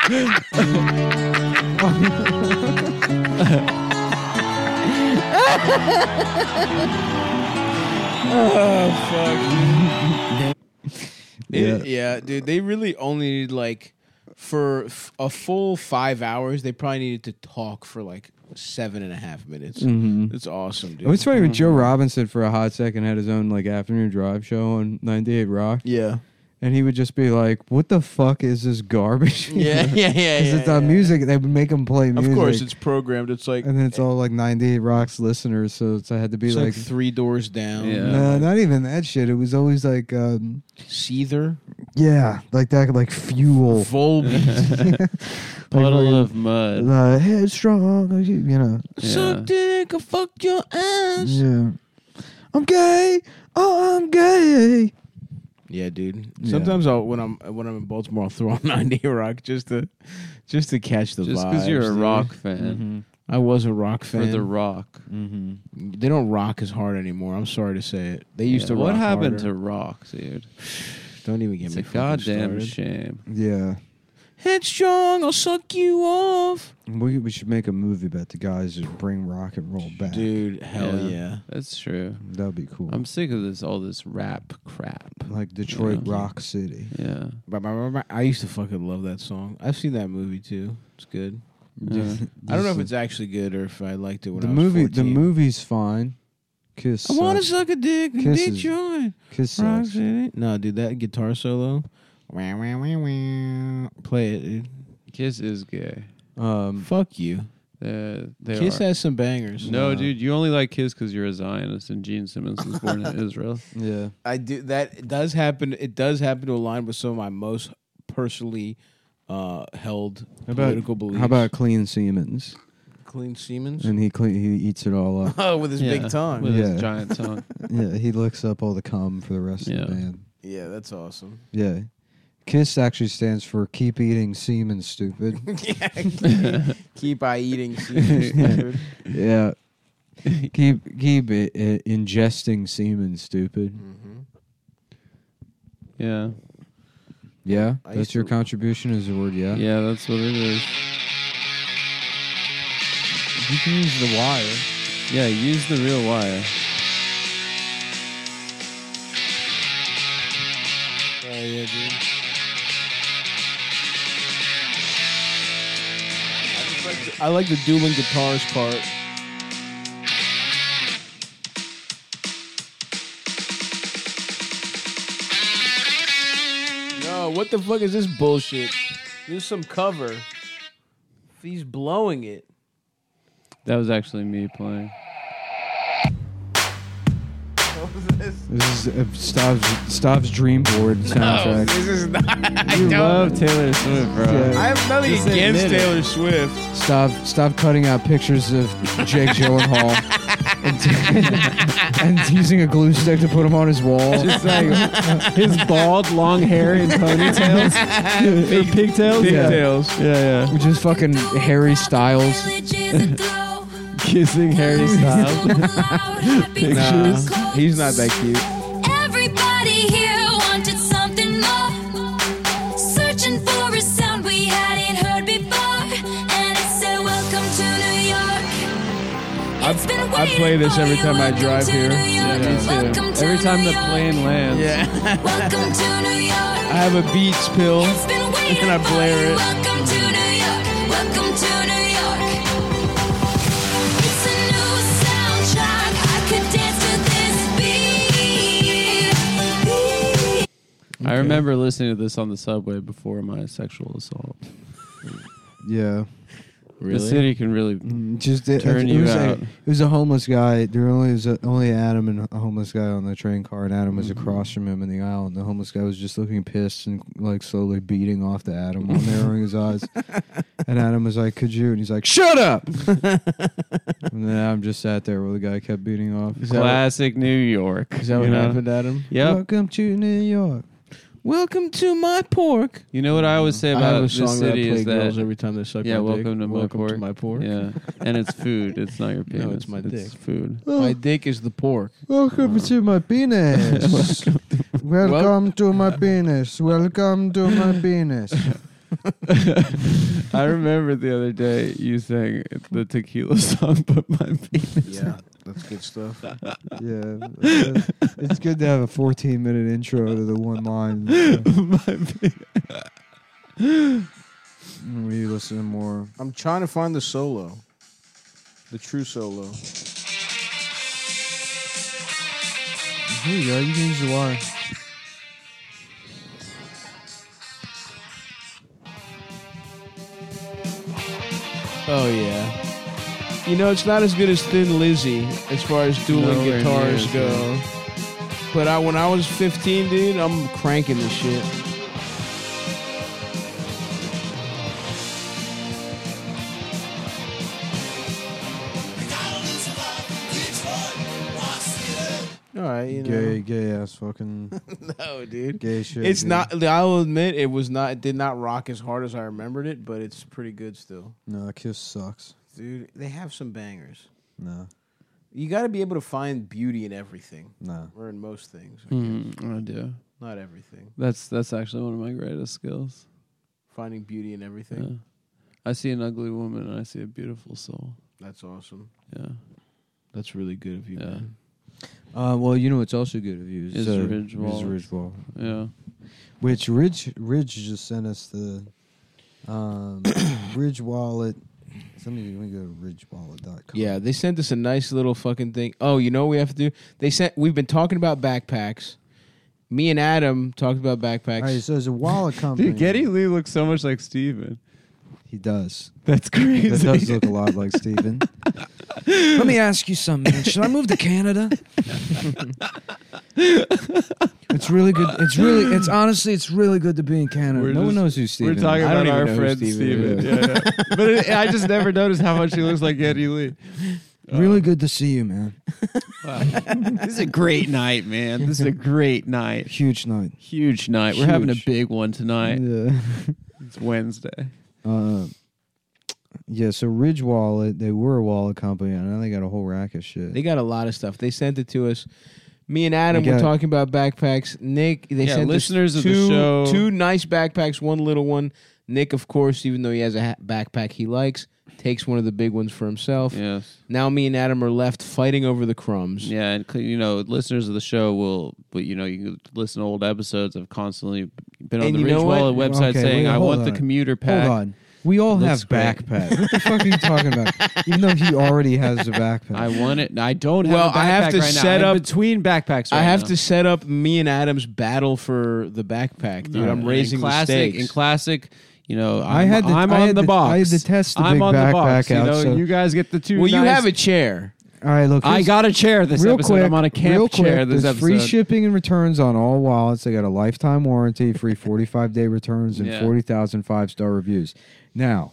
Oh fuck. Yeah. It- yeah, dude. They really only need like for f- a full five hours. They probably needed to talk for like seven and a half minutes. Mhm. It's awesome, dude. It's funny when Joe Robinson for a hot second had his own like afternoon drive show on ninety-eight Rock, Yeah. and he would just be like, "What the fuck is this garbage?" Yeah, yeah, yeah. Because yeah, it's on yeah. music. They would make him play music. Of course, it's programmed. It's like and then it's all like ninety-eight Rock's listeners, so it's, I had to be it's like, like, three doors down. Yeah. no, not even that shit. It was always like, um, Seether, yeah, like that, like fuel. Volbeat, Puddle Like, of mud. uh, headstrong, you you know. Yeah. suck dick or fuck your ass. Yeah, I'm gay. Oh, I'm gay. Yeah, dude. Yeah. Sometimes I'll, when I'm when I'm in Baltimore, I'll throw on ninety rock just to just to catch the Just vibes. because you're a dude. rock fan. I was a rock For fan. the rock. Mm-hmm. They don't rock as hard anymore. I'm sorry to say it. They used Yeah, to. What rock happened harder. to rock, dude? Don't even get It's me a fucking goddamn started. shame. Yeah, Headstrong, I'll suck you off, we we should make a movie about the guys who bring rock and roll back. dude. Hell Yeah. yeah. That's true. That'd be cool. I'm sick of this, all this rap crap. like Detroit Yeah. Rock City. Yeah. I used to fucking love that song. I've seen that movie too. It's good. Yeah. I don't know if it's actually good or if I liked it when the I was movie. The fourteen. movie's fine. Kiss. I want to sucks. suck a dick in Kiss is- Detroit. Kiss Rock sucks. City. No, dude, that guitar solo. Wah, wah, wah, wah. Play it, dude. Kiss is gay. Um, Fuck you. Uh, they Kiss are. has some bangers. No, No. dude, you only like Kiss because you're a Zionist and Gene Simmons was born in Israel. yeah. I do that. It does happen. It does happen to align with some of my most personally uh, held How about political beliefs. how about Clean Siemens? Clean Siemens? And he clean, he eats it all up. Oh, with his Yeah, big tongue. With Yeah. his giant tongue. Yeah, he licks up all the cum for the rest Yeah. of the band. Yeah, that's awesome. Yeah. KISS actually stands for Keep Eating Semen, Stupid. Keep I eating semen, stupid. Yeah. keep keep it, uh, ingesting semen, stupid. Mhm. Yeah. Yeah, I that's used your to- contribution is the word yeah. Yeah, that's what it is. You can use the wire. Yeah, use the real wire. Oh yeah, dude. I, just like the, I like the dueling guitars part. No, what the fuck is this bullshit? There's some cover. He's blowing it. That was actually me playing. What was this? This is uh, Stav's, Stav's Dream Board soundtrack. this is not. I You don't. love Taylor Swift, bro. Yeah. I have nothing Just against admit it. Taylor Swift. Stav, Stav cutting out pictures of Jake Gyllenhaal and, and using a glue stick to put him on his wall. Just like his bald, long hair in ponytails. Or pigtails? Yeah. Pigtails. Yeah, yeah. Which is fucking Harry Styles. Kissing Harry Styles. Nah, he's not that cute. Everybody here wanted something more. Searching for a sound we hadn't heard before. And it said, welcome to New York. It's been I play this every time I drive here. Yeah, me too. Every time the plane lands. Yeah. Welcome to New York. I have a Beats pill. It's been waiting And I for blare you. it. Welcome to New York. Welcome to New York. It's a new soundtrack. I could dance to this beat. I remember listening to this on the subway before my sexual assault. Yeah. The city can really Mm, Just it, turn it you was out. A, it was a homeless guy. There only was a, only Adam and a homeless guy on the train car, and Adam was across from him in the aisle. And the homeless guy was just looking pissed and like slowly beating off to Adam while narrowing his eyes. And Adam was like, "Could you?" And he's like, "Shut up!" And And then I'm just sat there while the guy kept beating off. Is that Classic New York. Is that what you know? happened, Adam? Yep. Welcome to New York. Welcome to my pork. You know what I always say I about have a this song that I city play is girls that every time they suck yeah, my dick. welcome to my welcome pork. to my pork. yeah, and it's food. It's not your penis. No, it's my dick. It's food. My dick is the pork. Welcome to my penis. Welcome to my penis. Welcome to my penis. I remember the other day you sang the tequila song, but my penis. Yeah, that's good stuff. Yeah, uh, it's good to have a fourteen minute intro to the one line. my penis. When you listen to more. I'm trying to find the solo, the true solo. Here you go. You can use the wire. Oh yeah. You know, it's not as good as Thin Lizzy as far as dueling Nowhere guitars near as go. But I, when I was fifteen, dude, I'm cranking the shit. All right, you know. Gay, gay ass fucking No, dude. gay shit. It's dude. not. I'll admit, it was not. It did not rock as hard as I remembered it, but it's pretty good still, No, Kiss sucks. dude. They have some bangers. No, You got to be able to find beauty in everything, no. or in most things. I Mm, guess. I do. Not everything. That's that's actually one of my greatest skills. Finding beauty in everything. Yeah. I see an ugly woman and I see a beautiful soul. That's awesome. Yeah. That's really good of you, Yeah. man. Uh, well, you know what's also good of you is, Is uh, Ridge is Wallet. Ridge Wallet. Yeah. Which Ridge Ridge just sent us the um, Ridge Wallet. Let me, let me go to ridge wallet dot com. Yeah, they sent us a nice little fucking thing. Oh, you know what we have to do? They sent. We've been talking about backpacks. Me and Adam talked about backpacks. All right, so there's a wallet company. Dude, Geddy Lee looks so much like Steven. He does. That's crazy. That does look a lot like Steven. Let me ask you something, man. Should I move to Canada? It's really good. It's really, it's honestly, it's really good to be in Canada. We're no one just- knows who Steven We're talking is. I don't about even our know who friend Steven Steven. is. Yeah, yeah. But it, I just never noticed how much he looks like Geddy Lee. Really good to see you, man. This is a great night, man. This is a great night. Huge night. Huge night. We're having a Huge. big one tonight. Yeah. It's Wednesday. Uh, yeah, so Ridge Wallet, they were a wallet company, and now they got a whole rack of shit. They got a lot of stuff. They sent it to us. Me and Adam They were got- talking about backpacks. Nick, they Yeah, sent us listeners of the two, show- two nice backpacks, one little one. Nick, of course, even though he has a ha- backpack he likes, takes one of the big ones for himself. Yes. Now me and Adam are left fighting over the crumbs. Yeah, and you know, listeners of the show will, but you know, you can listen to old episodes. I've constantly been on And the you Ridge know what? Wallet website Okay, saying, wait, "I hold want on. the commuter pack." Hold on. We all Looks have great. backpacks. What the fuck are you talking about? Even though he already has a backpack. I want it. I don't have. Well, a backpack I have to right now. set I'm up- between backpacks. Right I have now. to set up me and Adam's battle for the backpack, dude. Uh, I'm raising in classic, the stakes. In classic, you know, I'm, I had to- I'm I on had the to- box. I had to test the I'm big on the box. backpack You out, know, so- you guys get the two. well, you nice- have a chair. all right, look. I here's- got a chair this real episode. quick, I'm on a camp real chair quick, this there's episode. free shipping and returns on all wallets. They got a lifetime warranty, free forty-five day returns, and Yeah. forty thousand five-star reviews. Now,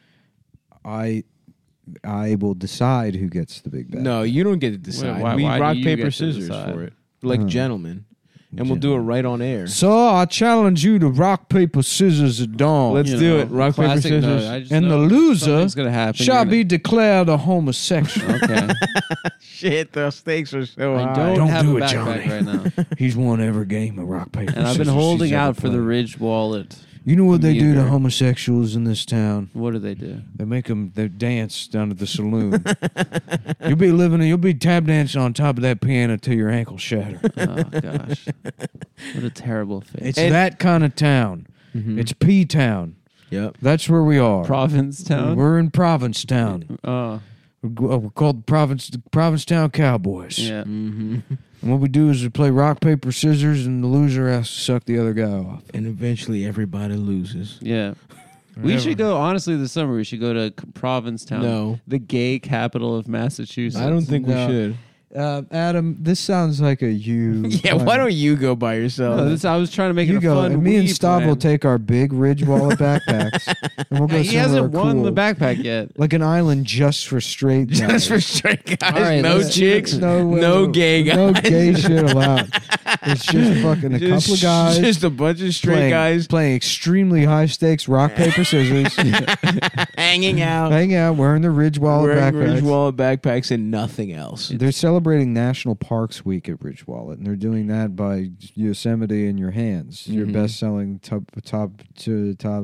I I will decide who gets the big bag. No, you don't get to decide. why- we why do rock you paper get to scissors decide? for it, like Uh, gentlemen, and we'll do it right on air. So I challenge you to rock, paper, scissors at dawn. Let's You do know, it. Rock, paper, classic- no, scissors. I just and the know loser something's gonna happen. shall You're be declared a homosexual. gonna- okay. Shit, the stakes are so I high. don't, Don't have do a it, backpack Johnny. right now, He's won every game of rock, paper, and I've been scissors holding he's ever out for the played. Ridge Wallet. You know what they do to Commuter. homosexuals in this town? What do they do? They make them they dance down at the saloon. You'll be living, you'll be tap dancing on top of that piano till your ankle shatter. Oh gosh, what a terrible face. It's And- that kind of town. Mhm. It's P town. Yep. That's where we are. Provincetown. We're in Provincetown. Oh We're, g- we're called the Province Provincetown Cowboys. yeah. Mm-hmm. And what we do is we play rock paper scissors, and the loser has to suck the other guy off. And eventually, everybody loses. Yeah. We should go, honestly, this summer. We should go to C- Provincetown. No. The gay capital of Massachusetts. I don't think No. we should. Uh, Adam, this sounds like a you. Yeah, why don't you go by yourself? No, this, I was trying to make you it a go? fun And me and weed Stav will plan. take our big Ridge Wallet backpacks, and we'll go He hasn't somewhere won cool, the backpack yet. like an island just for straight guys. Just for straight guys, All right, no let's- chicks, no, no, uh, gay guys, no gay shit allowed. It's just fucking a Just- couple of guys, just a bunch of straight playing, guys playing extremely high stakes rock paper scissors, hanging out, hanging out, wearing the Ridge Wallet wearing backpacks. Ridge Wallet backpacks and nothing else. They're celebrating National Parks Week at Ridge Wallet, and they're doing that by Yosemite in your hands. Your Mhm. best-selling top top to top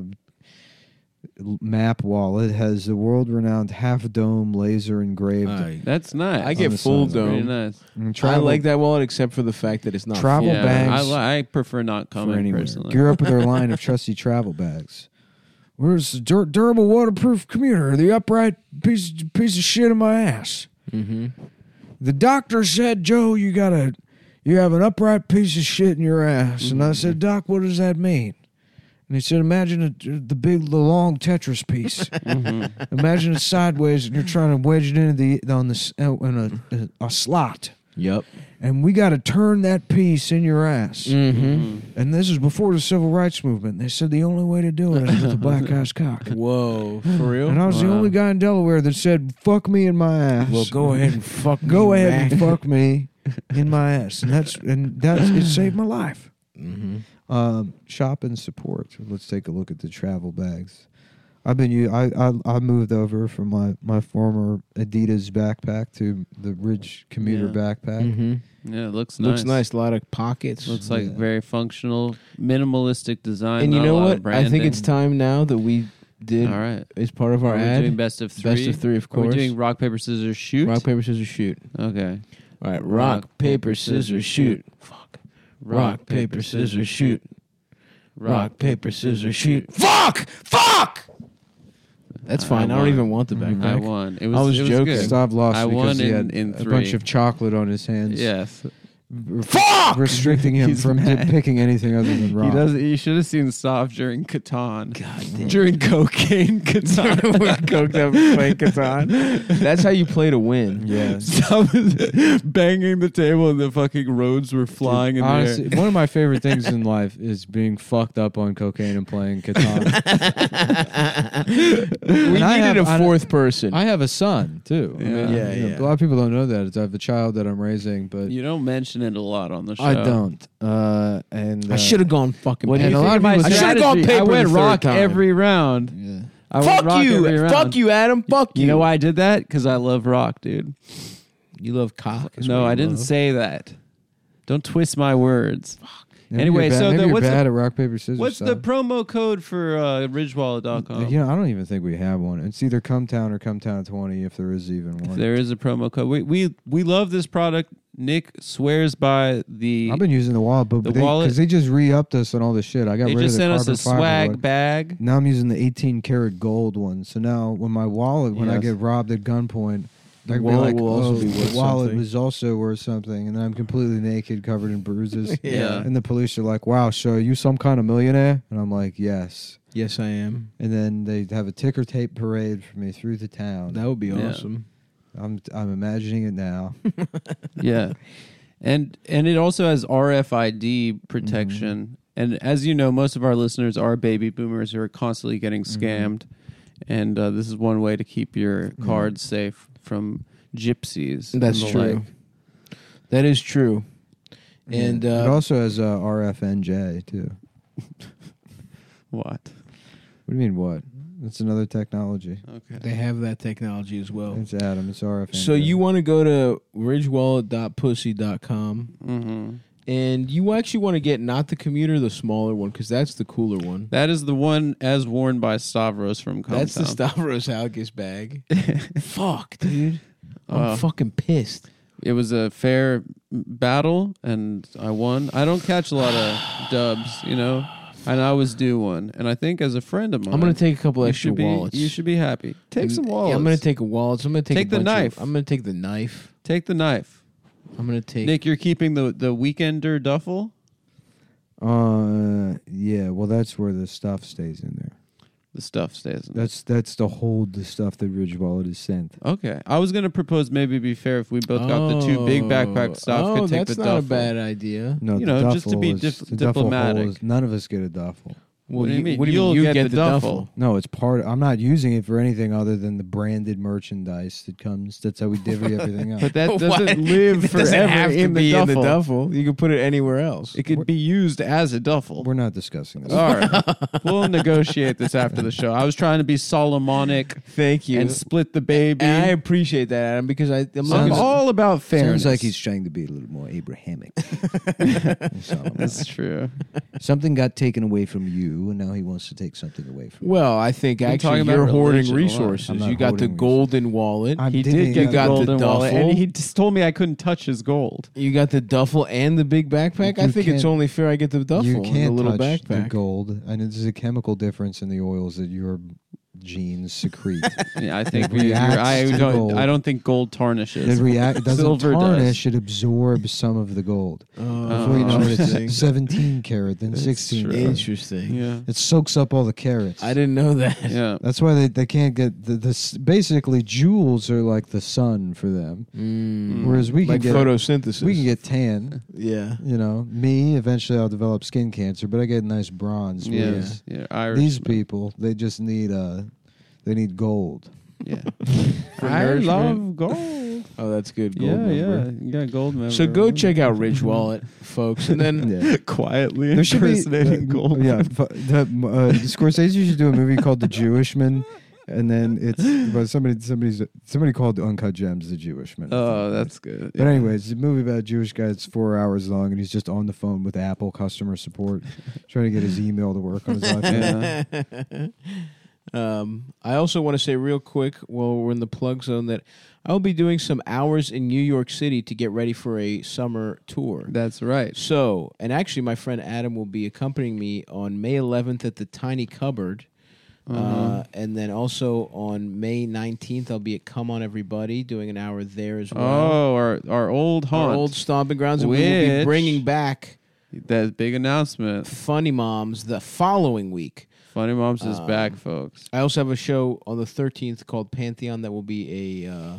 map wallet has the world-renowned half-dome laser engraved. I, That's nice. I get the full sides. Pretty dome. nice. And I travel- like that wallet, except for the fact that it's not Travel full. Yeah, bags I, li- I prefer not for coming anywhere. personally. Gear up with their line of trusty travel bags. Where's the dur- durable waterproof commuter? The upright piece piece of shit in my ass. Mm-hmm. The doctor said, Joe, you got a, you have an upright piece of shit in your ass. And I said, Doc, what does that mean? And he said, imagine a, the big, the long Tetris piece. Imagine it sideways, and you're trying to wedge it into the on the s- uh, in a, a, a slot. Yep. And we got to turn that piece in your ass. Mm-hmm. And this is before the civil rights movement. They said the only way to do it is with a black guy's cock. Whoa, for real? And I was the Wow. only guy in Delaware that said, fuck me in my ass. Well, go ahead and fuck. Go me ahead and back. fuck me in my ass. And that's and that's it saved my life. Mm-hmm. Um, shop and support. Let's take a look at the travel bags. I've been u- I, I I moved over from my, my former Adidas backpack to the Ridge commuter Yeah. backpack. Mm-hmm. Yeah, it looks Looks nice. nice. A lot of pockets. Looks like Yeah. very functional, minimalistic design. and you not a know lot what? of I think branding. it's time now that we did All right. as part of our Are we ad. doing best of three? Best of three, of Are we course. doing rock paper scissors shoot? Rock paper scissors shoot. Okay. All right. Rock, paper scissors shoot. Fuck. Rock paper scissors shoot. Rock paper scissors shoot. Fuck! Fuck! That's I fine. I don't won. even want the backpack. I won. It was. I was it was joking. Good. Stav lost I because won he in- had in a three. bunch of chocolate on his hands. Yes. Fuck! Restricting him He's from mad. di- picking anything other than rock. He does. You should have seen Stav during Catan. God During cocaine Catan. Coked up playing Catan. That's how you play to win. Yeah. Stav was banging the table and the fucking roads were flying in Honestly, the air. one of my favorite things in life is being fucked up on cocaine and playing Catan. We And I needed have- a fourth person. I have a son too. I mean, Yeah. Yeah, you know, yeah. A lot of people don't know that. It's- I have a child that I'm raising, but You don't mention it a lot on the show. I don't. Uh, and I uh, should have gone fucking. What do And you a think lot of of my people- I should've strategy? gone paper I went the third rock time. every round. Yeah. I went Fuck rock you! every round. Fuck you, Adam! Fuck you! You know why I did that? Because I love rock, dude. You love cock. is No, what you I didn't love. say that. Don't twist my words. Maybe Anyway, you're bad, so maybe the- you're what's bad the- at rock paper scissors. What's the stuff. promo code for uh, ridge wallet dot com? You know, I don't even think we have one. It's either Come Town or Come Town twenty, if there is even If one. there is a promo code. We we we love this product. Nick swears by the. I've been using the wallet, but The they, wallet- because they just re-upped us on all this shit. I got they rid just of the sent us carbon a fiber swag one. bag. Now I'm using the eighteen karat gold one. So now when my wallet, when I Yes. get robbed at gunpoint, The I can be wallet like, will also oh, be worth the wallet something." was also worth something, and then I'm completely naked, covered in bruises. Yeah. And the police are like, "Wow, so are you some kind of millionaire?" And I'm like, "Yes." Yes, I am. And then they have a ticker tape parade for me through the town. That would be Yeah. awesome. I'm I'm imagining it now. Yeah, and and it also has R F I D protection. And as you know, most of our listeners are baby boomers who are constantly getting scammed. And uh, this is one way to keep your cards safe from gypsies. and That's the true. like. That is true. And it uh, also has uh, R F N J too. What? What do you mean? What? It's another technology. Okay. they have that technology as well. It's Adam. It's R F N J. So you want to go to ridge wallet dot pussy dot com Mm-hmm. and you actually want to get not the commuter, the smaller one, because that's the cooler one. That is the one as worn by Stavros from Comtown. That's the Stavros Halkis bag. Fuck, dude. I'm Uh, fucking pissed. It was a fair battle, and I won. I don't catch a lot of dubs, you know, and I was due one. And I think as a friend of mine, I'm gonna take a couple you extra should be, wallets. You should be happy. Take And- some yeah, wallets. I'm gonna take a wallet. So I'm gonna take, Take a the bunch of- knife. I'm gonna take the knife. Take the knife. I'm gonna take. Nick, you're keeping the the weekender duffel. Uh, yeah. Well, that's where the stuff stays in there. The stuff stays in. That's that's to hold the stuff that Ridge Wallet is sent. Okay, I was gonna propose maybe it'd be fair if we both got the two big backpack stuff. Oh, could take that's the not duffel. a bad idea. No, You the know, just to duffel be is- dif- the duffel hole diplomatic. is- none of us get a duffel. What do you mean? What do you You'll mean? You get get the the duffel. duffel. No, it's part. I'm not using it for anything other than the branded merchandise that comes. That's how we divvy everything up. But that Why? doesn't live It forever doesn't have to in the be duffel. in the duffel. You can put it anywhere else. It could be used as a duffel. We're not discussing this. All right, we'll negotiate this after the show. I was trying to be Solomonic Thank you. and split the baby. And I appreciate that, Adam, because I, I'm I'm looking all about fairness. Sounds like he's trying to be a little more Abrahamic. Solomon. That's true. Something got taken away from you, and now he wants to take something away from Well, I think Been actually talking about you're hoarding religion a lot. resources. I'm not You got the hoarding golden wallet. I'm He digging did get up- the got the golden wallet, duffel. and he just told me I couldn't touch his gold. You got the duffel and the big backpack. I You think it's can't- only fair I get the duffel You and the can't little touch the backpack. gold. I know there's a chemical difference in the oils that your genes secrete. Yeah, I think It we. you're- reacts I to don't. gold. I don't think gold tarnishes. It, react, it doesn't Silver tarnish. does. It absorbs some of the gold. Oh, Before you know it, interesting. it's seventeen karat, then That's sixteen true. karat. Interesting. Yeah. It soaks up all the carats. I didn't know that. Yeah. That's why they, they can't get the, this. Basically, jewels are like the sun for them. Mm. Whereas we can like get photosynthesis. we can get tan. yeah. You know, me eventually I'll develop skin cancer, but I get nice bronze. Yeah. whereas Yeah. Irish. These people, they just need uh, they need gold. Yeah. For I nourishment. love gold. Oh, that's good. Gold Yeah. member. Yeah. You got gold member. So go check out Ridge Wallet, folks, and then Yeah. quietly There should be impersonating uh, gold. Yeah, fu- the, uh, Scorsese should do a movie called The Jewishman, and then it's but somebody somebody's somebody called Uncut Gems The Jewishman. Oh, that's good. But anyways, it's a movie about a Jewish guy. It's four hours long, and he's just on the phone with Apple customer support, trying to get his email to work on his iPhone. Yeah. Um, I also want to say real quick while we're in the plug zone that I'll be doing some hours in New York City to get ready for a summer tour. That's right. So, and actually my friend Adam will be accompanying me on May eleventh at the Tiny Cupboard. uh Uh-huh. and then also on May nineteenth, I'll be at Come On Everybody doing an hour there as well. Oh, our our old haunt. Our old stomping grounds. And we will be Which- bringing back that big announcement. Funny Moms the following week. Funny Moms is Um, back, folks. I also have a show on the thirteenth called Pantheon that will be a uh,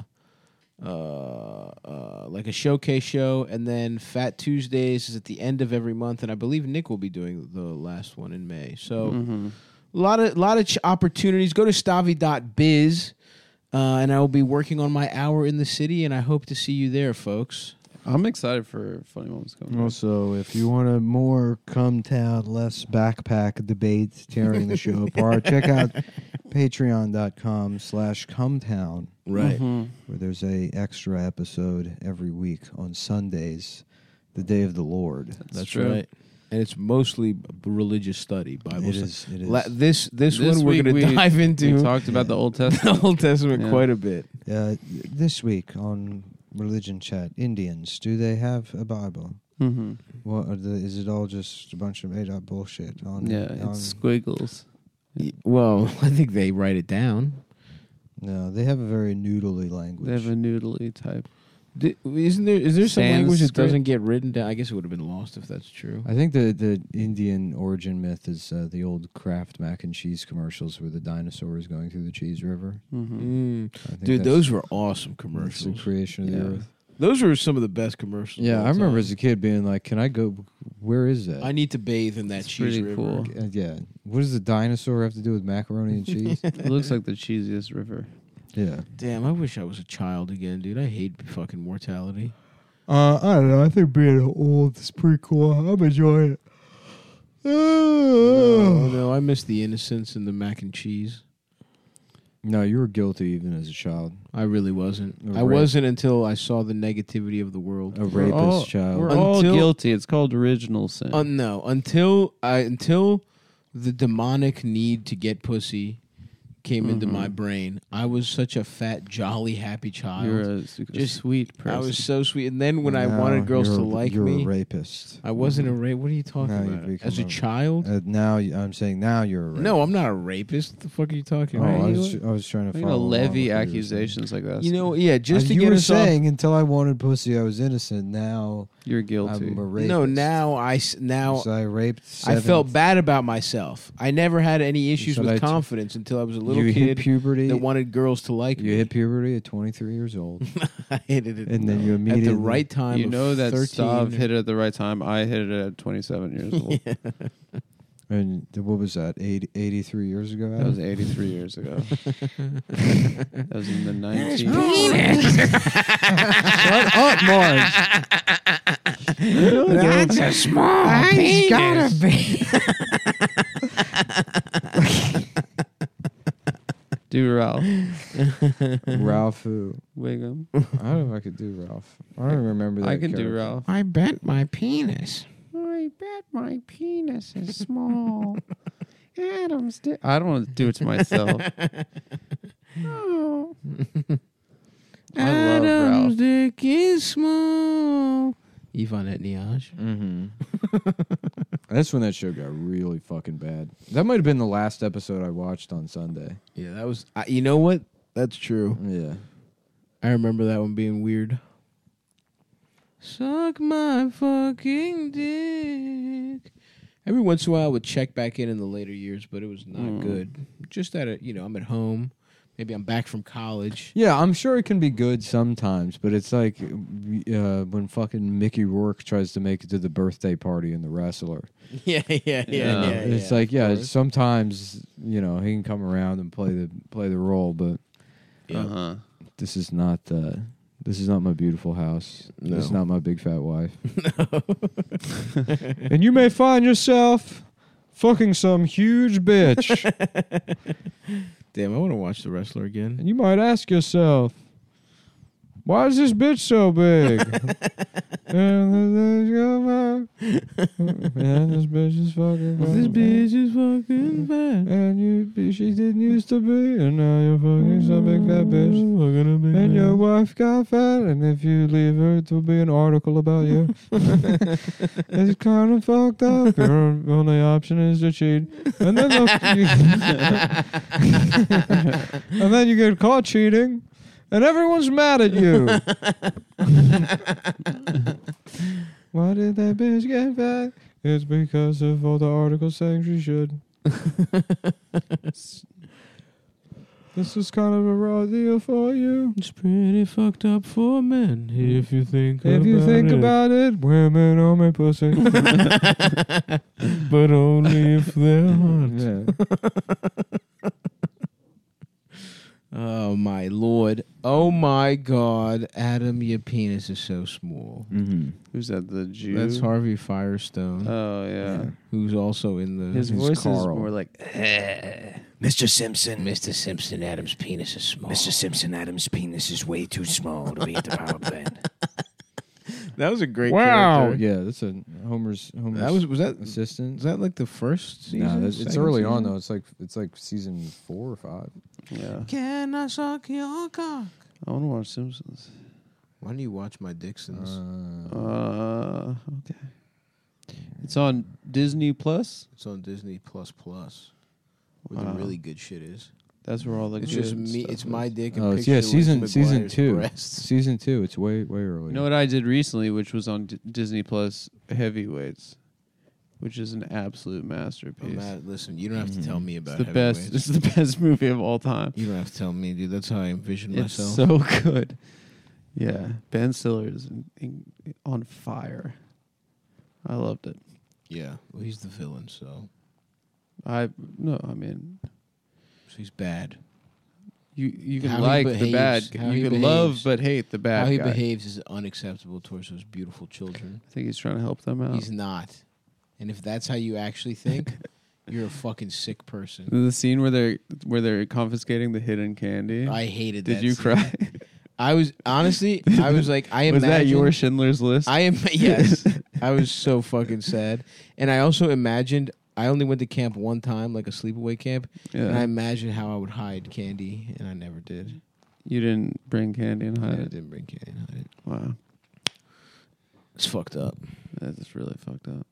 uh, uh, like a showcase show, and then Fat Tuesdays is at the end of every month, and I believe Nick will be doing the last one in May. So Mm-hmm. a lot of lot of ch- opportunities. Go to stavi dot biz, uh, and I will be working on my hour in the city, and I hope to see you there, folks. I'm excited for Funny Moms coming. Also, if you want a more come town, less backpack debate tearing the show apart, check out patreon.com slash cometown, Right. Mhm. where there's a extra episode every week on Sundays, the day of the Lord. That's true. right. And it's mostly b- religious study, Bible It study. is. It is. La- this this, This one we're week going to we- dive into We talked about the Old the Testament. Old Testament Yeah. quite a bit. Uh, this week on Religion Chat, Indians, do they have a Bible? mm-hmm. What are the, is it all just a bunch of made up bullshit? On, Yeah, on, it's squiggles. Y- Well, I think they write it down. no, they have a very noodly language. They have a noodly type. Di- Isn't there? Is there some language that Sanskrit? doesn't get written down? I guess it would have been lost if that's true. I think the the Indian origin myth is uh, the old Kraft mac and cheese commercials where the dinosaur is going through the cheese river. Mm-hmm. Mm. I think Dude, that's- those were awesome that's commercials. the creation of the Yeah. earth. Those were some of the best commercials. Yeah, of I all remember time. as a kid being like, "Can I go? Where is that?" I need to bathe in that It's cheese pretty river. cool. Uh, yeah, what does the dinosaur have to do with macaroni and cheese? It looks like the cheesiest river. Yeah, Damn, I wish I was a child again, dude. I hate fucking mortality. uh, I don't know. I think being old is pretty cool. I'm enjoying it. Oh no, I miss the innocence and the mac and cheese. No, you were guilty even as a child. I really wasn't. A I rape. wasn't until I saw the negativity of the world. A We're rapist all, child. We're all Until- guilty. It's called original sin. Uh, no, until I until the demonic need to get pussy came into Mhm. my brain. I was such a fat, jolly, happy child. You're a, a Just- sweet person. I was so sweet. And then when I Now wanted girls you're to a- like you're me, a rapist. I wasn't a rape. What are you talking Now you've about? become As a a- child? Uh, now you- I'm saying now you're a rapist. No, I'm not a rapist. What the fuck are you talking Oh, about? I was, I was trying to I'm gonna follow along levy with what you were saying. accusations like that. You know, yeah, just Uh, to you get were us off- saying until I wanted pussy, I was innocent. Now you're guilty. I'm a rapist. No, now I s- now So I raped. I Seven, felt bad about myself. I never had any issues said with I t- confidence until I was a little you hit kid puberty. that wanted girls to like You me. hit puberty at twenty-three years old, I hated it, and then you at immediately the right time. You of know that thirteen. Stav hit it at the right time. I hit it at twenty-seven years old. And th- what was that? eighty, eighty-three years ago. That Adam? was eighty-three years ago. That was in the nineties. Shut up, Marge. That's a small penis. Gotta be. Do Ralph Ralph who? Wiggum. I don't know if I could do Ralph. I don't remember that. I can do character. Ralph. I bet my penis. I bet my penis is small. Adam's dick. I don't want to do it to myself. Oh. I love Adam's Ralph. dick is small. Yvonne Niage. Mm-hmm. That's when that show got really fucking bad. That might have been the last episode I watched on Sunday. Yeah, that was. I, you know what? That's true. Yeah. I remember that one being weird. Suck my fucking dick. Every once in a while, I would check back in in the later years, but it was not Mm. good. Just at a, you know, I'm at home. Maybe I'm back from college. Yeah, I'm sure it can be good sometimes, but it's like uh, when fucking Mickey Rourke tries to make it to the birthday party in The Wrestler. Yeah, yeah, yeah, yeah. Yeah. It's yeah, like, of yeah, course. sometimes, you know, he can come around and play the play the role, but Yeah. Uh-huh. this is not uh, this is not my beautiful house. No. This is not my big fat wife. And you may find yourself fucking some huge bitch. Damn, I want to watch The Wrestler again. And you might ask yourself, why is this bitch so big? And this bitch is fucking fat. This bitch is fucking fat. And you, she didn't used to be, and now you're fucking some big fat bitch. And your wife got fat, and if you leave her, it will be an article about you. It's kind of fucked up. Your only option is to cheat, and then they'll- you, and then you get caught cheating, and everyone's mad at you. Why did that bitch get fat? It's because of all the articles saying she should. This is kind of a raw deal for you. It's pretty fucked up for men if you think If about you think it. about it, women owe me pussy. But only if they're hot. Yeah. Oh my lord. Oh my god. Adam, your penis is so small. Mm-hmm. Who's that? The Jew? That's Harvey Firestone, Oh, yeah. who's also in the His who's voice Carl. is more like, Mister Simpson. Mister Simpson Adams' penis is small. Mister Simpson Adams' penis is way too small to be at the power plant. That was a great Wow. character. Yeah, that's a Homer's Homer's That was was that assistant. was that like the first season? No, that's, it's Second early season? on though. It's like it's like season four or five. yeah. Can I suck your cock? I want to watch Simpsons. Why don't you watch my Dixons? Uh, Uh, okay. It's on Disney Plus. It's on Disney Plus Plus, where Wow. the really good shit is. That's where all the It's good just me. stuff It's my is. dick and oh, it's, picture yeah, of season Lizzie season McGuire's two. breasts. Season two. It's way way early. You know what I did recently, which was on D- Disney Plus, Heavyweights, which is an absolute Oh, masterpiece. Matt, listen, you don't have to tell me about It's the best. Heavyweights. It's the best movie of all time. You don't have to tell me, dude. That's how I envision It's myself. so good. Yeah, Ben Stiller is in, in, on fire. I loved it. Yeah, well, he's the villain, so, I no, I mean so he's bad. you you can How he like the behaves- bad, how you he can love behaves- but hate the bad how he guy. behaves is unacceptable towards those beautiful children. I think he's trying to help them out. He's not. And if that's how you actually think, you're a fucking sick person. the scene where they're where they're confiscating the hidden candy. I hated Did that. you scene. cry? I was honestly, I was like, I Was imagine. that your Schindler's List? I am yes. I was so fucking sad, and I also imagined I only went to camp one time, like a sleepaway camp, Yeah. and I imagined how I would hide candy, and I never did. You didn't bring candy and I hide it. didn't bring candy and hide it. Wow, It's fucked up. that's really fucked up.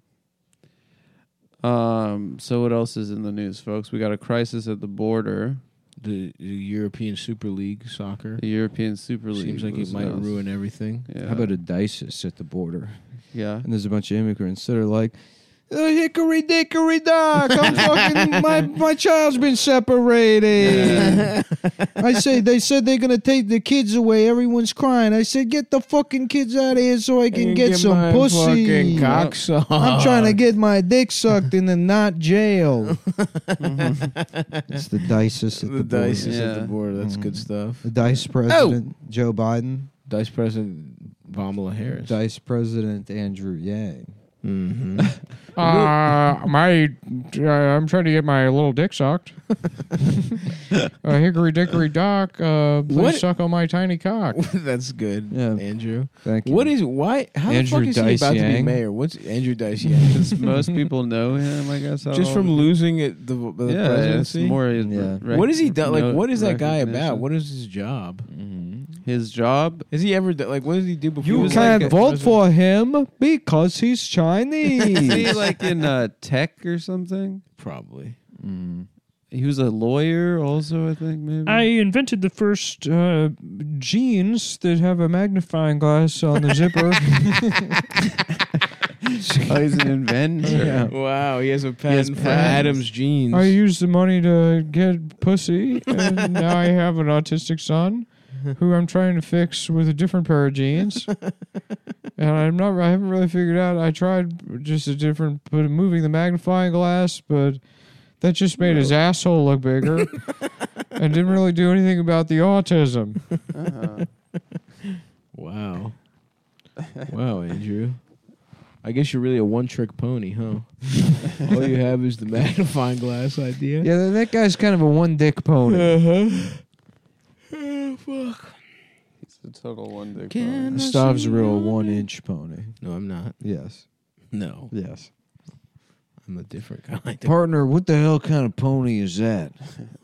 Um. So what else is in the news, folks? We got a crisis at the border. The, the European Super League soccer The European Super League seems like it was might announced. ruin everything. Yeah. How about a dices at the border? Yeah. And there's a bunch of immigrants that are like, oh, hickory dickory dock, I'm fucking, my, my child's been separated. I say, they said they're going to take the kids away. Everyone's crying. I said, get the fucking kids out of here so I can And get, some my pussy. fucking cock sucked. I'm trying to get my dick sucked in the not jail. It's the dices at the, the dice border. is at Yeah. the border. That's good stuff. The dice president, Joe Biden. Dice President Kamala Harris. Dice president, Andrew Yang. Mm-hmm. Uh, my, uh, I'm trying to get my little dick sucked. uh, hickory dickory dock, uh, please What? suck on my tiny cock. That's good, Yeah. Andrew. Thank you. What is why? How Andrew the fuck is Dice he about to be Yang? mayor? What's Andrew Dice Yang? Because most people know him, I guess. Just how- from losing it, the, the yeah, it's presidency. more. Yeah. rec- What is he done? Like, no- what is that guy about? recognition. What is his job? His job? Is he ever do- like? What does he do before? You he was can't like a vote president? for him because he's Is Chinese. he like in uh, tech or something? Probably. He was a lawyer, also. I think maybe. I invented the first uh, jeans that have a magnifying glass on the zipper. oh, he's an inventor. Yeah. Wow, he has a has patent for patents. Adam's jeans. I used the money to get pussy, and now I have an autistic son who I'm trying to fix with a different pair of jeans. And I'm not. I haven't really figured out. I tried just a different, but moving the magnifying glass, but that just made his asshole look bigger, and didn't really do anything about the autism. Uh-huh. Wow. Wow, Andrew. I guess you're really a one-trick pony, huh? All you have is the magnifying glass idea. Yeah, that, that guy's kind of a one dick pony. Uh-huh. Oh, fuck. He's a total one dick. Can pony. I Stav's see a real you? one inch pony. No, I'm not. Yes. No, Yes. I'm a different kind. Partner, what the hell kind of pony is that?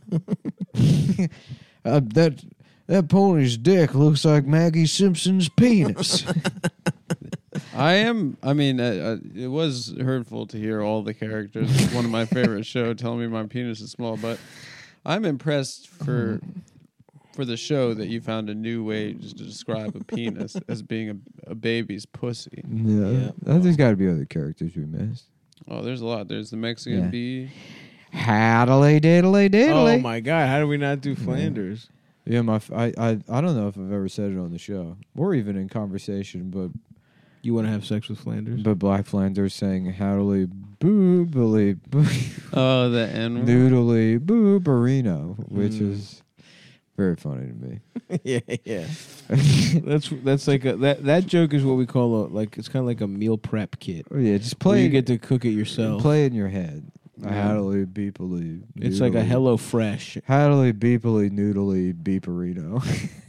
uh, that that pony's dick looks like Maggie Simpson's penis. I am. I mean, uh, uh, it was hurtful to hear all the characters. It's one of my favorite show telling me my penis is small, but I'm impressed for for the show that you found a new way just to describe a penis as being a, a baby's pussy. Yeah, Yeah. I think there's got to be other characters we missed. Oh, there's a lot. There's the Mexican Yeah. bee. Haddly diddly diddly. Oh my god! How do we not do Flanders? Yeah, my f- I, I I don't know if I've ever said it on the show or even in conversation, but You want to have sex with Flanders? but Black Flanders saying haddly boobily boo, Oh, the N. noodly booberino, which Mm. is very funny to me. yeah, yeah. That's that's like a, that that joke is what we call a like it's kind of like a meal prep kit. Oh, yeah, just Where play. you get to cook it yourself. Play it in your head. Yeah. Haddly beepily. It's like a noodly. Hello Fresh. Haddly beepily noodly beeperino.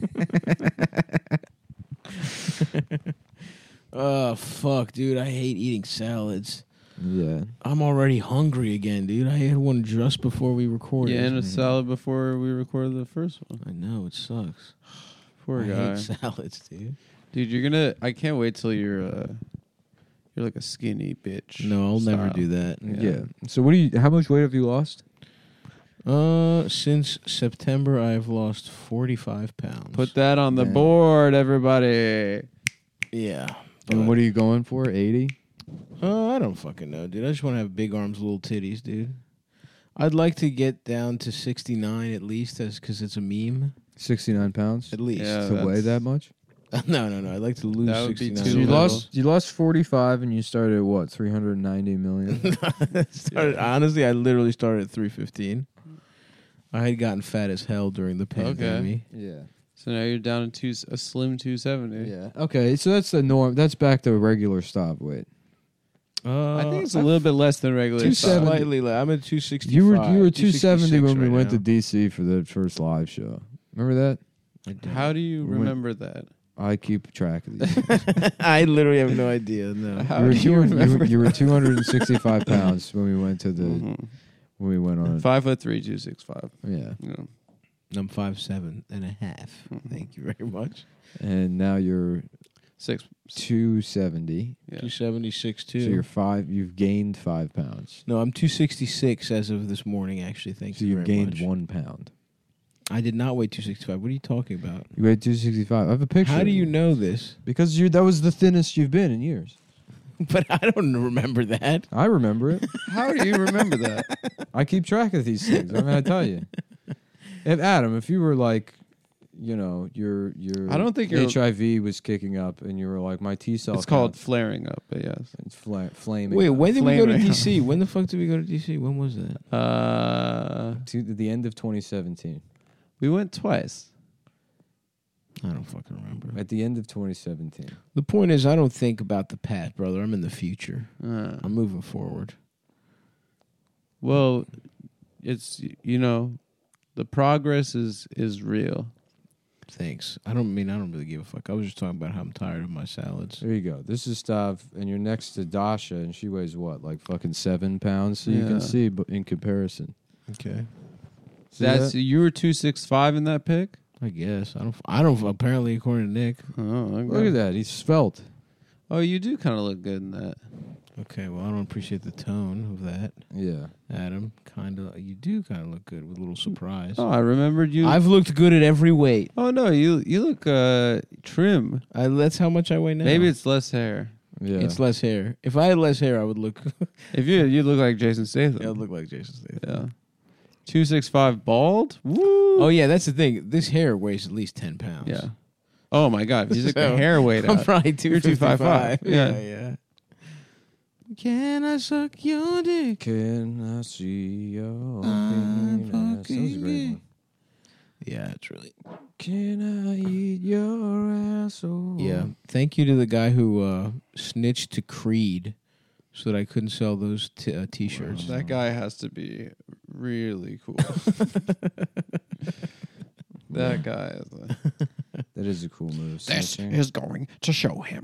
Oh fuck, dude! I hate eating salads. Yeah. I'm already hungry again, dude. I had one just before we recorded. Yeah, and a salad before we recorded the first one. I know it sucks. Poor I guy, hate salads, dude. dude. You're gonna. I can't wait till you're. Uh, you're like a skinny bitch. No, I'll never style. do that. yeah. So what do you? How much weight have you lost? Uh, since September, I've lost forty-five pounds. Put that on the Damn. board, everybody. yeah. And what are you going for? Eighty. Uh, I don't fucking know, dude. I just want to have big arms, little titties, dude. I'd like to get down to sixty-nine at least, as because it's a meme. Sixty-nine pounds. At least. Yeah. to weigh that's- that much? no, no, no. I'd like to lose That would be sixty-nine. too So you little. lost. You lost forty-five, and you started at what? Three hundred ninety million. started, honestly, I literally started at three fifteen. I had gotten fat as hell during the pandemic. yeah. So now you're down to two, a slim two seventy. Yeah. Okay. So that's the norm. That's back to regular stop weight. Uh, I think it's a little bit less than regular. two size. slightly. less. I'm at two sixty. You were you were two seventy when we went to D C for the first live show. Remember that? to. How do you We went- remember that? I keep track of these. I literally have no idea. No. How you, were do you two, you, were, remember? you were two hundred sixty-five pounds when we went to the Mhm. when we went on. Five foot three, two six five. Yeah, Yeah. I'm five seven and a half. Thank you very much. and now you're Six. two seventy. Yeah. Two seventy six So two. you're five. You've gained five pounds. No, I'm two sixty six as of this morning. Actually, thank So you. you've very gained much. one pound. I did not weigh two sixty five. What are you talking about? You weighed two sixty-five. I have a picture. How of do you know this? Because you that was the thinnest you've been in years. But I don't remember that. I remember it. How do you remember that? I keep track of these things. I mean, I tell you. If Adam, if you were like, you know, your your I don't think you're- H I V was kicking up, and you were like, my T cell. It's called count- flaring up, but yes. it's fla- flaming. Wait, up. when did we go to Flaming. D C? When the fuck did we go to D C? When was that? Uh, to the end of twenty seventeen. we went twice. I don't fucking remember. At the end of twenty seventeen. The point is, I don't think about the past, brother. I'm in the future. Uh, I'm moving forward. well, it's you know, the progress is is real. Thanks. I don't mean I don't really give a fuck. I was just talking about how I'm tired of my salads. There you go. This is Stav, and you're next to Dasha, and she weighs what, like fucking seven pounds. So you Yeah. can see, but in comparison, Okay. See That's that? you were two six five in that pic. I guess. I don't I don't apparently according to Nick. Oh, okay. Look at that. He's svelte. Oh, you do kind of look good in that. Okay, well I don't appreciate the tone of that. Yeah. Adam, kind of you do kind of look good with a little surprise. Oh, I remembered you. I've looked good at every weight. oh no, you you look uh trim. I, that's how much I weigh now. Maybe it's less hair. Yeah. It's less hair. If I had less hair, I would look. If you you look like Jason Statham. I would look like Jason Statham. Yeah. Two six five bald. Woo. Oh yeah, that's the thing. This hair weighs at least ten pounds. Yeah. Oh my God! If you took So, the hair weight I'm out, probably two You're two five five. Yeah, Yeah. yeah. Can I suck your dick? Can I see your I'm penis? That was a fucking great one. Yeah, it's really. Can I eat your asshole? Yeah. Thank you to the guy who uh, snitched to Creed so that I couldn't sell those t- uh, t-shirts. that guy has to be really cool. That guy is. A, That is a cool move. This snitching. is going to show him.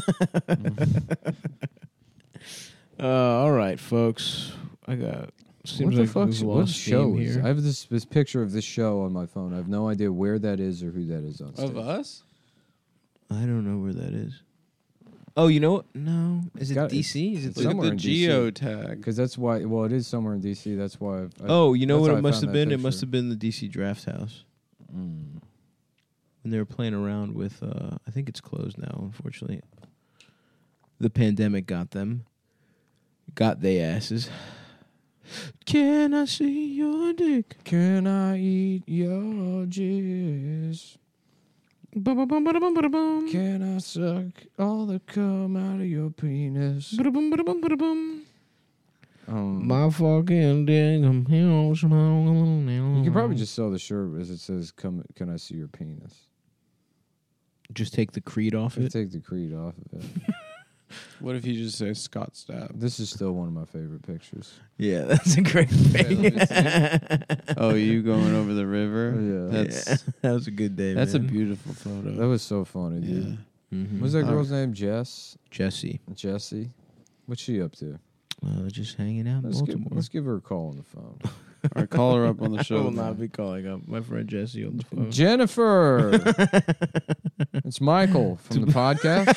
Uh, all right, folks. I got. Seems What the like fuck? we've What lost show steam is? here. I have this this picture of this show on my phone. I have no idea where that is or who that is on stage. of us? I don't know where that is. Oh, you know what? No. Is it got- D C? Is it it's Look at somewhere the in D C. geo tag. Because that's why. Well, it is somewhere in D C. That's why. I've, I, Oh, you know that's what how it I must found have that been? It picture. must have been the D C Draft House. Mm. When they were playing around with, uh, I think it's closed now, unfortunately. The pandemic got them. Got they asses. Can I see your dick? Can I eat your jizz? Ba-ba-bum-ba-da-bum-ba-da-bum. Can I suck all the cum out of your penis? Ba-da-bum-ba-da-bum-ba-da-bum. Um, My fucking dick. I'm here. you You could probably just sell the shirt as it says, "Come, can I see your penis?" just take the Creed off If you it. take the creed off of it. What if you just say Scott Stapp? This is still one of my favorite pictures. Yeah, that's a great thing. Oh, you going over the river? Yeah. That's That was a good day. that's a man. beautiful photo. That was so funny, yeah. dude. Mhm. What's that Uh, girl's name? Jess? Jesse. Jessie? What's she up to? Uh, just hanging out in Let's give, Baltimore. let's give her a call on the phone. All right, call her up on the I show. will not be calling up my friend Jesse on the phone. Jennifer! It's Michael from the podcast.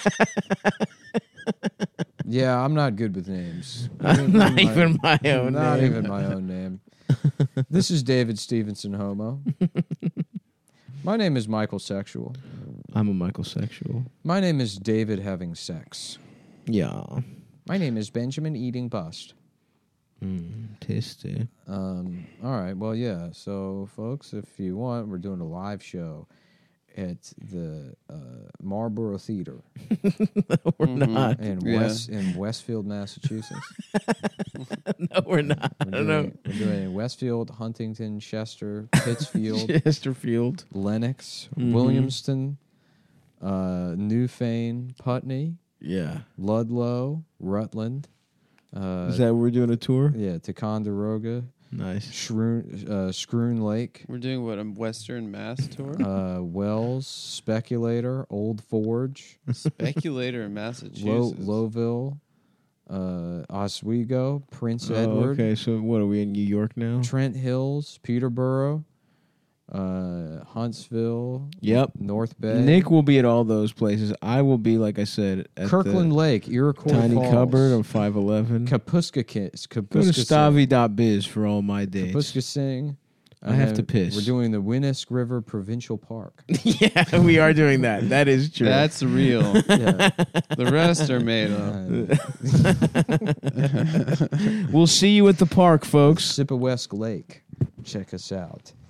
Yeah, I'm not good with names. Not even my own Not name. even my own name. This is David Stevenson Homo. My name is Michael Sexual. I'm a Michael sexual. My name is David Having Sex. Yeah. My name is Benjamin Eating Bust. Mm, tasty. Um, all right. Well, yeah. So, folks, if you want, we're doing a live show at the uh, Marlboro Theater We're Mhm. not. in Yeah. West in Westfield, Massachusetts. No, we're not. I We're don't doing, know. we're doing it in Westfield, Huntington, Chester, Pittsfield, Chesterfield. Lennox, Mhm. Williamston, uh, Newfane, Putney, Yeah. Ludlow, Rutland. Uh, Is that where we're doing a tour? yeah, Ticonderoga, Nice. Shroon, uh, Scroon Lake, We're doing what, a Western Mass tour? uh, Wells, Speculator, Old Forge, Speculator in Massachusetts. Low, Lowville, uh, Oswego, Prince Oh, Edward, okay, so what are we in New York now? Trent Hills, Peterborough, uh, Huntsville, Yep. North Bay, Nick will be at all those places. I will be, like I said, at Kirkland the Lake, Iroquois Tiny Falls, Cupboard of five eleven. Kapuskakis, Go to Kapuskasing, stavi dot biz for all my dates. Kapuskasing. I have And to piss. We're doing the Winnisk River Provincial Park. Yeah, we are doing that. That is true. That's real. Yeah. The rest are made up. Uh, We'll see you at the park, folks. Sipawest Lake. Check us out.